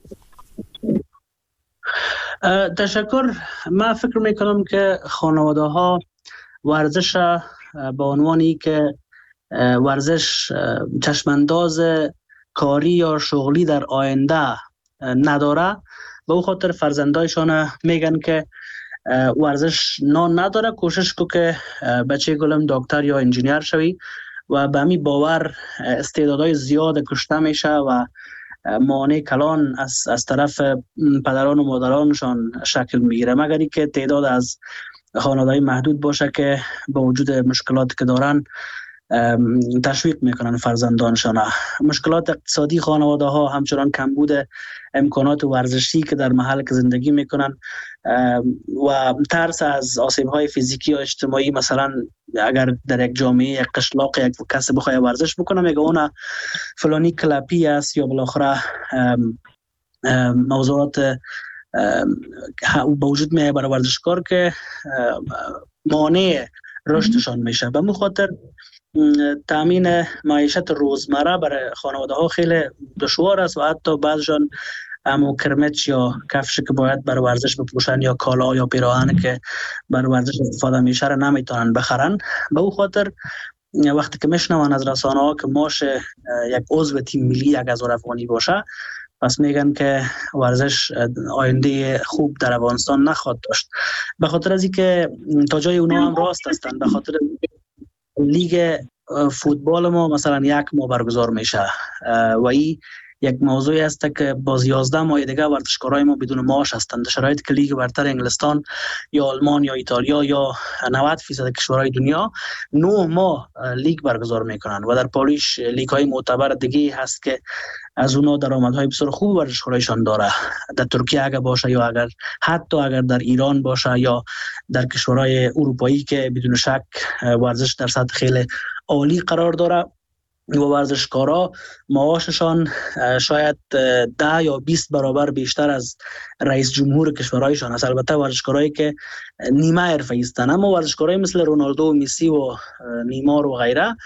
تشکر. من فکر میکنم که خانواده ها ورزش به عنوانی که ورزش چشمانداز کاری یا شغلی در آینده نداره، به او خاطر فرزندایشان میگن که ورزش نان نداره، کوشش کو که بچه گلم دکتر یا انجینیر شوی و به می باور استعدادهای زیاد کشته میشه و مانع کلان از, از طرف پدران و مادرانشان شکل میگیره، مگر اینکه تعداد از خانواده‌های محدود باشه که با وجود مشکلاتی که دارن تشویق میکنن فرزندانشان. مشکلات اقتصادی خانواده ها، همچنان کمبود امکانات ورزشی که در محل که زندگی میکنن و ترس از آسیب های فیزیکی یا اجتماعی، مثلا اگر در یک جامعه یک قشلاق یک کسی بخواد ورزش بکنه میگه اون فلانی کلپی است یا بالاخره موضوعات با وجود میاد برای ورزشکار که مانع رشدشان میشه. به خاطر تامین معیشت روزمره برای خانواده ها خیلی دشوار است و حتی بعضشان امو کرمچ یا کفش که باید برای ورزش بپوشن یا کالا یا پیراهن که برای ورزش استفاده میشه را نمیتونن بخرن. به او خاطر وقتی که میشنون از رسانه ها که ماش یک عضو تیم ملی یک هزار افغانی باشه، پس میگن که ورزش آینده خوب در افغانستان نخواهد داشت. به خاطر از اینکه تا جای اونا هم راست هستن، به خاطر لیگ فوتبال ما مثلا یک ماه برگزار میشه و این یک موضوعی است که باز یازده ماه دیگه ورزشکارای ما بدون معاش هستند. در شرایطی که لیگ برتر انگلستان یا آلمان یا ایتالیا یا نود درصد کشورهای دنیا نه ماه لیگ برگزار میکنن و در پاریس لیگ های معتبر دیگه هست که از اونا درآمدهای بسیار خوب ورزشکارایشان داره. در ترکیه اگر باشه یا اگر حتی اگر در ایران باشه یا در کشورهای اروپایی که بدون شک ورزش در سطح خیلی عالی قرار داره و ورزشکارا معاششان شاید ده یا بیست برابر بیشتر از رئیس جمهور کشورهایشان است. البته ورزشکارایی که نیمه حرفه‌ای هستند، اما ورزشکارایی مثل رونالدو و مسی و نیمار و غیره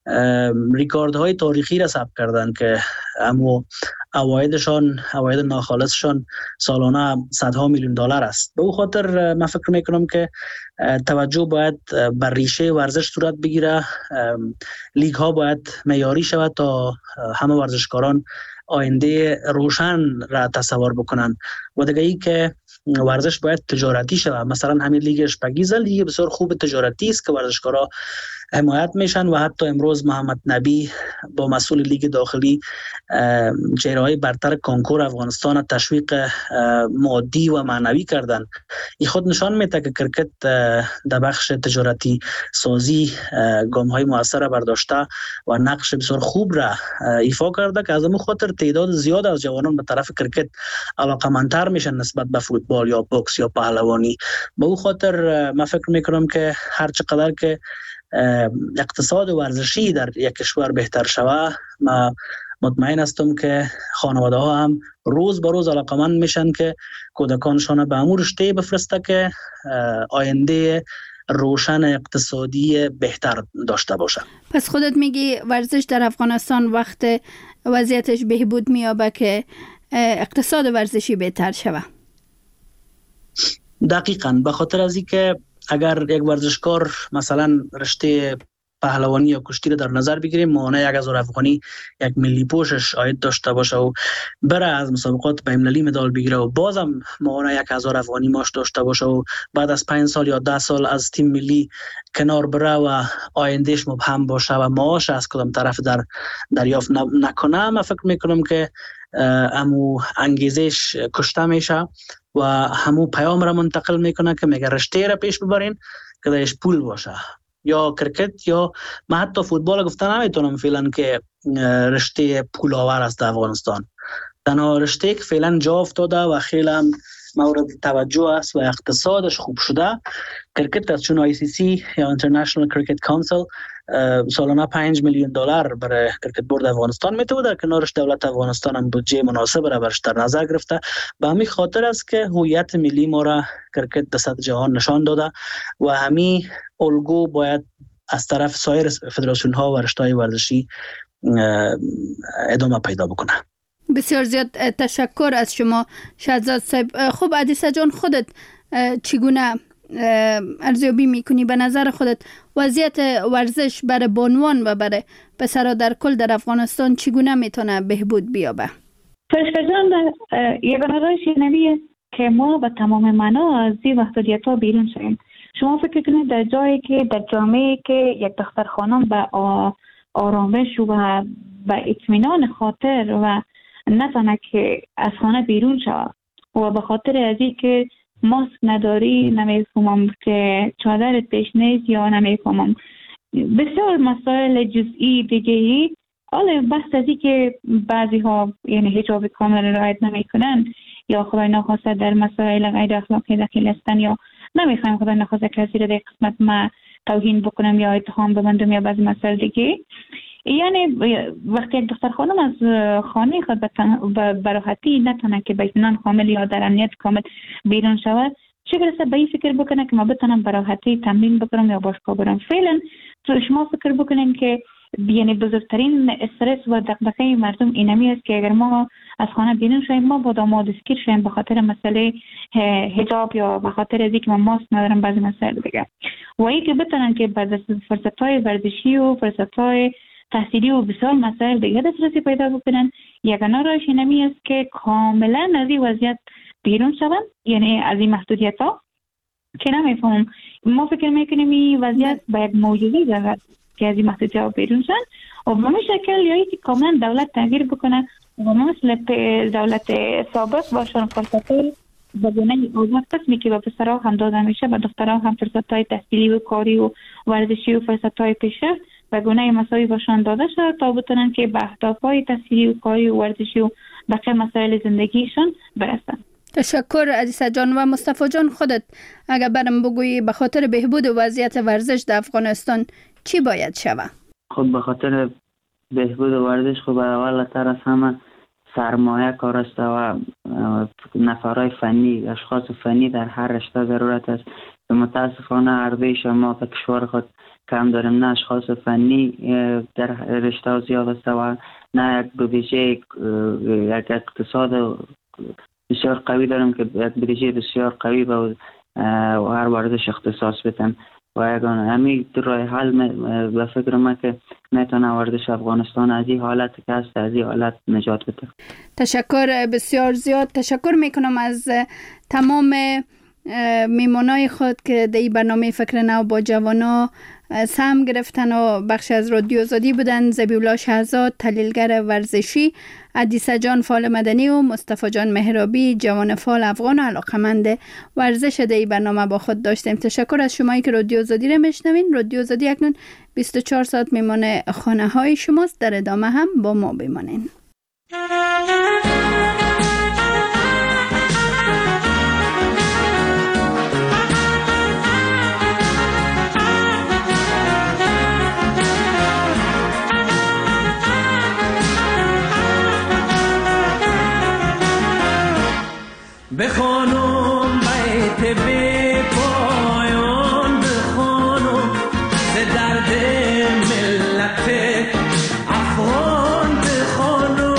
ریکاردهای تاریخی را ثبت کردن که اما عوایدشان عواید ناخالصشان سالانه صدها میلیون دلار است. به او خاطر من فکر میکنم که توجه باید بر ریشه ورزش صورت بگیره، لیگ ها باید معیاری شود تا همه ورزشکاران آینده روشن را تصور بکنن و دیگه ای که ورزش باید تجارتی شود. مثلا همین لیگ اشپگیزه لیگ بسیار خوب تجارتی است که ورزشکارا حمایت میشن و حتی امروز محمد نبی با مسئول لیگ داخلی چهره‌های برتر کنکور افغانستان تشویق مادی و معنوی کردن. این خود نشان میده که کرکت در بخش تجارتی سازی گام‌های موثر برداشته و نقش بسیار خوب را ایفا کرده که از همون خاطر تعداد زیاد از جوانان به طرف کرکت علاقه‌مندتر میشن نسبت به فوتبال یا بوکس یا پهلوانی. به او خاطر من فکر میکنم که هر چقدر که اقتصاد ورزشی در یک کشور بهتر شود، ما مطمئن هستم که خانواده ها هم روز به روز علاقمند میشن که کودکانشان به امور رشته بفرسته که آینده روشن اقتصادی بهتر داشته باشه. پس خودت میگی ورزش در افغانستان وقت وضعیتش بهبود میابه که اقتصاد ورزشی بهتر شود؟ دقیقاً، به خاطر از اینکه اگر یک ورزشکار مثلا رشته پهلوانی یا کشتی رو در نظر بگیریم، ماهانه یک هزار افغانی یک ملی پوشش عاید داشته باشه و بره از مسابقات بین‌المللی مدال بگیره و بازم ماهانه یک هزار افغانی معاش داشته باشه و بعد از پنج سال یا ده سال از تیم ملی کنار بره و آیندهش مبهم باشه و معاش از کدام طرف در دریافت نکنه، من فکر میکنم که امو انگیزش کشته میشه و همو پیام را منتقل میکنه که میگه رشته را پیش ببرین که درش پول باشه. یا کرکت یا من حتی فوتبال گفته نمیتونم فعلا که رشته پول آور است در افغانستان. تنها رشته که فعلا جا افتاده و خیلی هم مورد توجه است و اقتصادش خوب شده کرکت است، چون آی سی سی یا International Cricket Council سالانه پنج میلیون دلار برای کرکت بورد افغانستان میتونه، در کنارش دولت افغانستان هم بودجه مناسب را برش در نظر گرفته. به همین خاطر است که هویت ملی ما را کرکت در سطح جهان نشان داده و همین الگو باید از طرف سایر فدراسیون ها و رشته‌های ورزشی ادامه پیدا بکنه. بسیار زیاد تشکر از شما شهزاد صاحب. خب عدیسه جان، خودت چگونه ارزیابی میکنی؟ به نظر خودت وضعیت ورزش برای بانوان و برای پسرها در کل در افغانستان چگونه میتونه بهبود بیابه؟ فرشته جان، یگانه راه شنوی که ما به تمام معنا از این محدودیت ها بیرون شویم. شما فکر کنید در جایی که در جامعه که یک دختر خانم به آرامش و به اطمینان خاطر و نتونه که از خانه بیرون شود و به خاطر از این که ماسک نداری، نمیفهمم که چادرت پیش نیست یا نمیفهمم بسیار مسائل جزئی دیگه‌ای. حالا بحث از این که بعضی ها یعنی حجاب کامل رعایت نمیکنن یا خدای نخواسته در مسائل غیر اخلاقی دخیل هستن یا نمیخوایم خدای نخواسته کسی را در قسمت ما توهین بکنم یا اتهام ببندم یا بعضی مسائل دیگه. یعنی وقتی یک دختر خانم از خانه خود به راحتی نتونه که به اطمینان کامل یا در امنیت کامل بیرون شود، چه برسه به این فکر بکنه که ما بتونم به راحتی تمرین بکنم یا باشگاه برم. فعلا تو شما فکر بکنین که یعنی بزرگترین استرس و دغدغه مردم اینمی است که اگر ما از خانه بیرون شویم ما با داماد اسکیر شویم به خاطر مسئله حجاب یا به خاطر از اینکه ما ماسک ندارم بعضی مسائل دیگه، و اینکه بتونن که بعد فرصت‌های ورزشی و فرصت‌های تحصیلی و بسیار مسائل دیگه دسترسی پیدا بکنن. یگانه راهش اینمی است که کاملا از این وضعیت بیرون شون، یعنی از این محدودیت ها که نمیفهم. ما فکر میکنیم این وضعیت باید موجودی دارد که از این محدودیت ها بیرون شن و به همین شکل یا اینکه کاملا دولت تغییر بکنه و مثل دولت سابق باشن فرصت‌های به گونه آزاد قسمی که به پسرها هم داده میشه به دخترها هم فرصت‌های تحصیلی و کاری و ورزشی و فرصت‌های پیشرفت و گونه مساوی باشان داده شد تا بتونن که به اهداف‌های تحصیلی و کاری و ورزشی و بقیه مسائل زندگیشون برسن. تشکر عزیزه جان. و مصطفی جان، خودت اگر برام بگویی به خاطر بهبود وضعیت ورزش در افغانستان چی باید شود؟ خب به خاطر بهبود ورزش خب اول تر از همه سرمایه کار است و نفرای فنی، اشخاص فنی در هر رشته ضرورت است متاسفانه ارزش ما به کشور خود کم داریم. نه اشخاص فنی در رشته زیاد است و نه یک بودجه یک اقتصاد بسیار قوی داریم که یک بودجه بسیار قوی به هر ورزش اختصاص بدن و یگان همین راه حل به فکر ما که میتونه ورزش افغانستان از این حالت که هست از این حالت نجات بده. تشکر بسیار زیاد. تشکر میکنم از تمام میمونای خود که در این برنامه فکر نو با جوانا سهم گرفتن و بخش از رادیو آزادی بودن. ذبیحالله شهزاد تحلیلگر ورزشی، عدیسه جان فعال مدنی و مصطفی جان مهرابی جوان فعال افغان و علاقمند ورزش در این برنامه با خود داشتیم. تشکر از شمایی که رادیو آزادی را میشنوین. رادیو آزادی اکنون بیست و چهار ساعت میمانه خانه های شماست. در ادامه هم با ما بمانین. بخوانم بیت بی پایان، بخوانم ز درد ملت افغان، بخوانم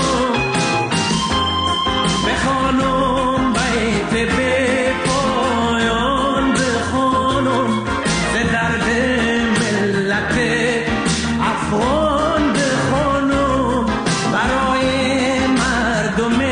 بخوانم بیت بی پایان، بخوانم ز درد ملت افغان، بخوانم برای مردم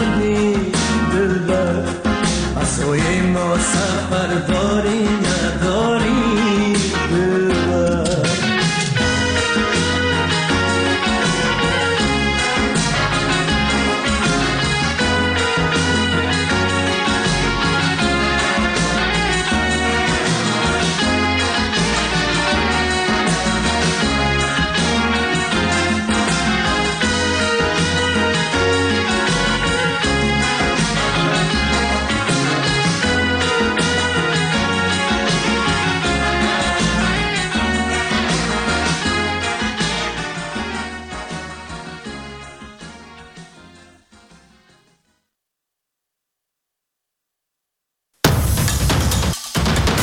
سفر داری نداری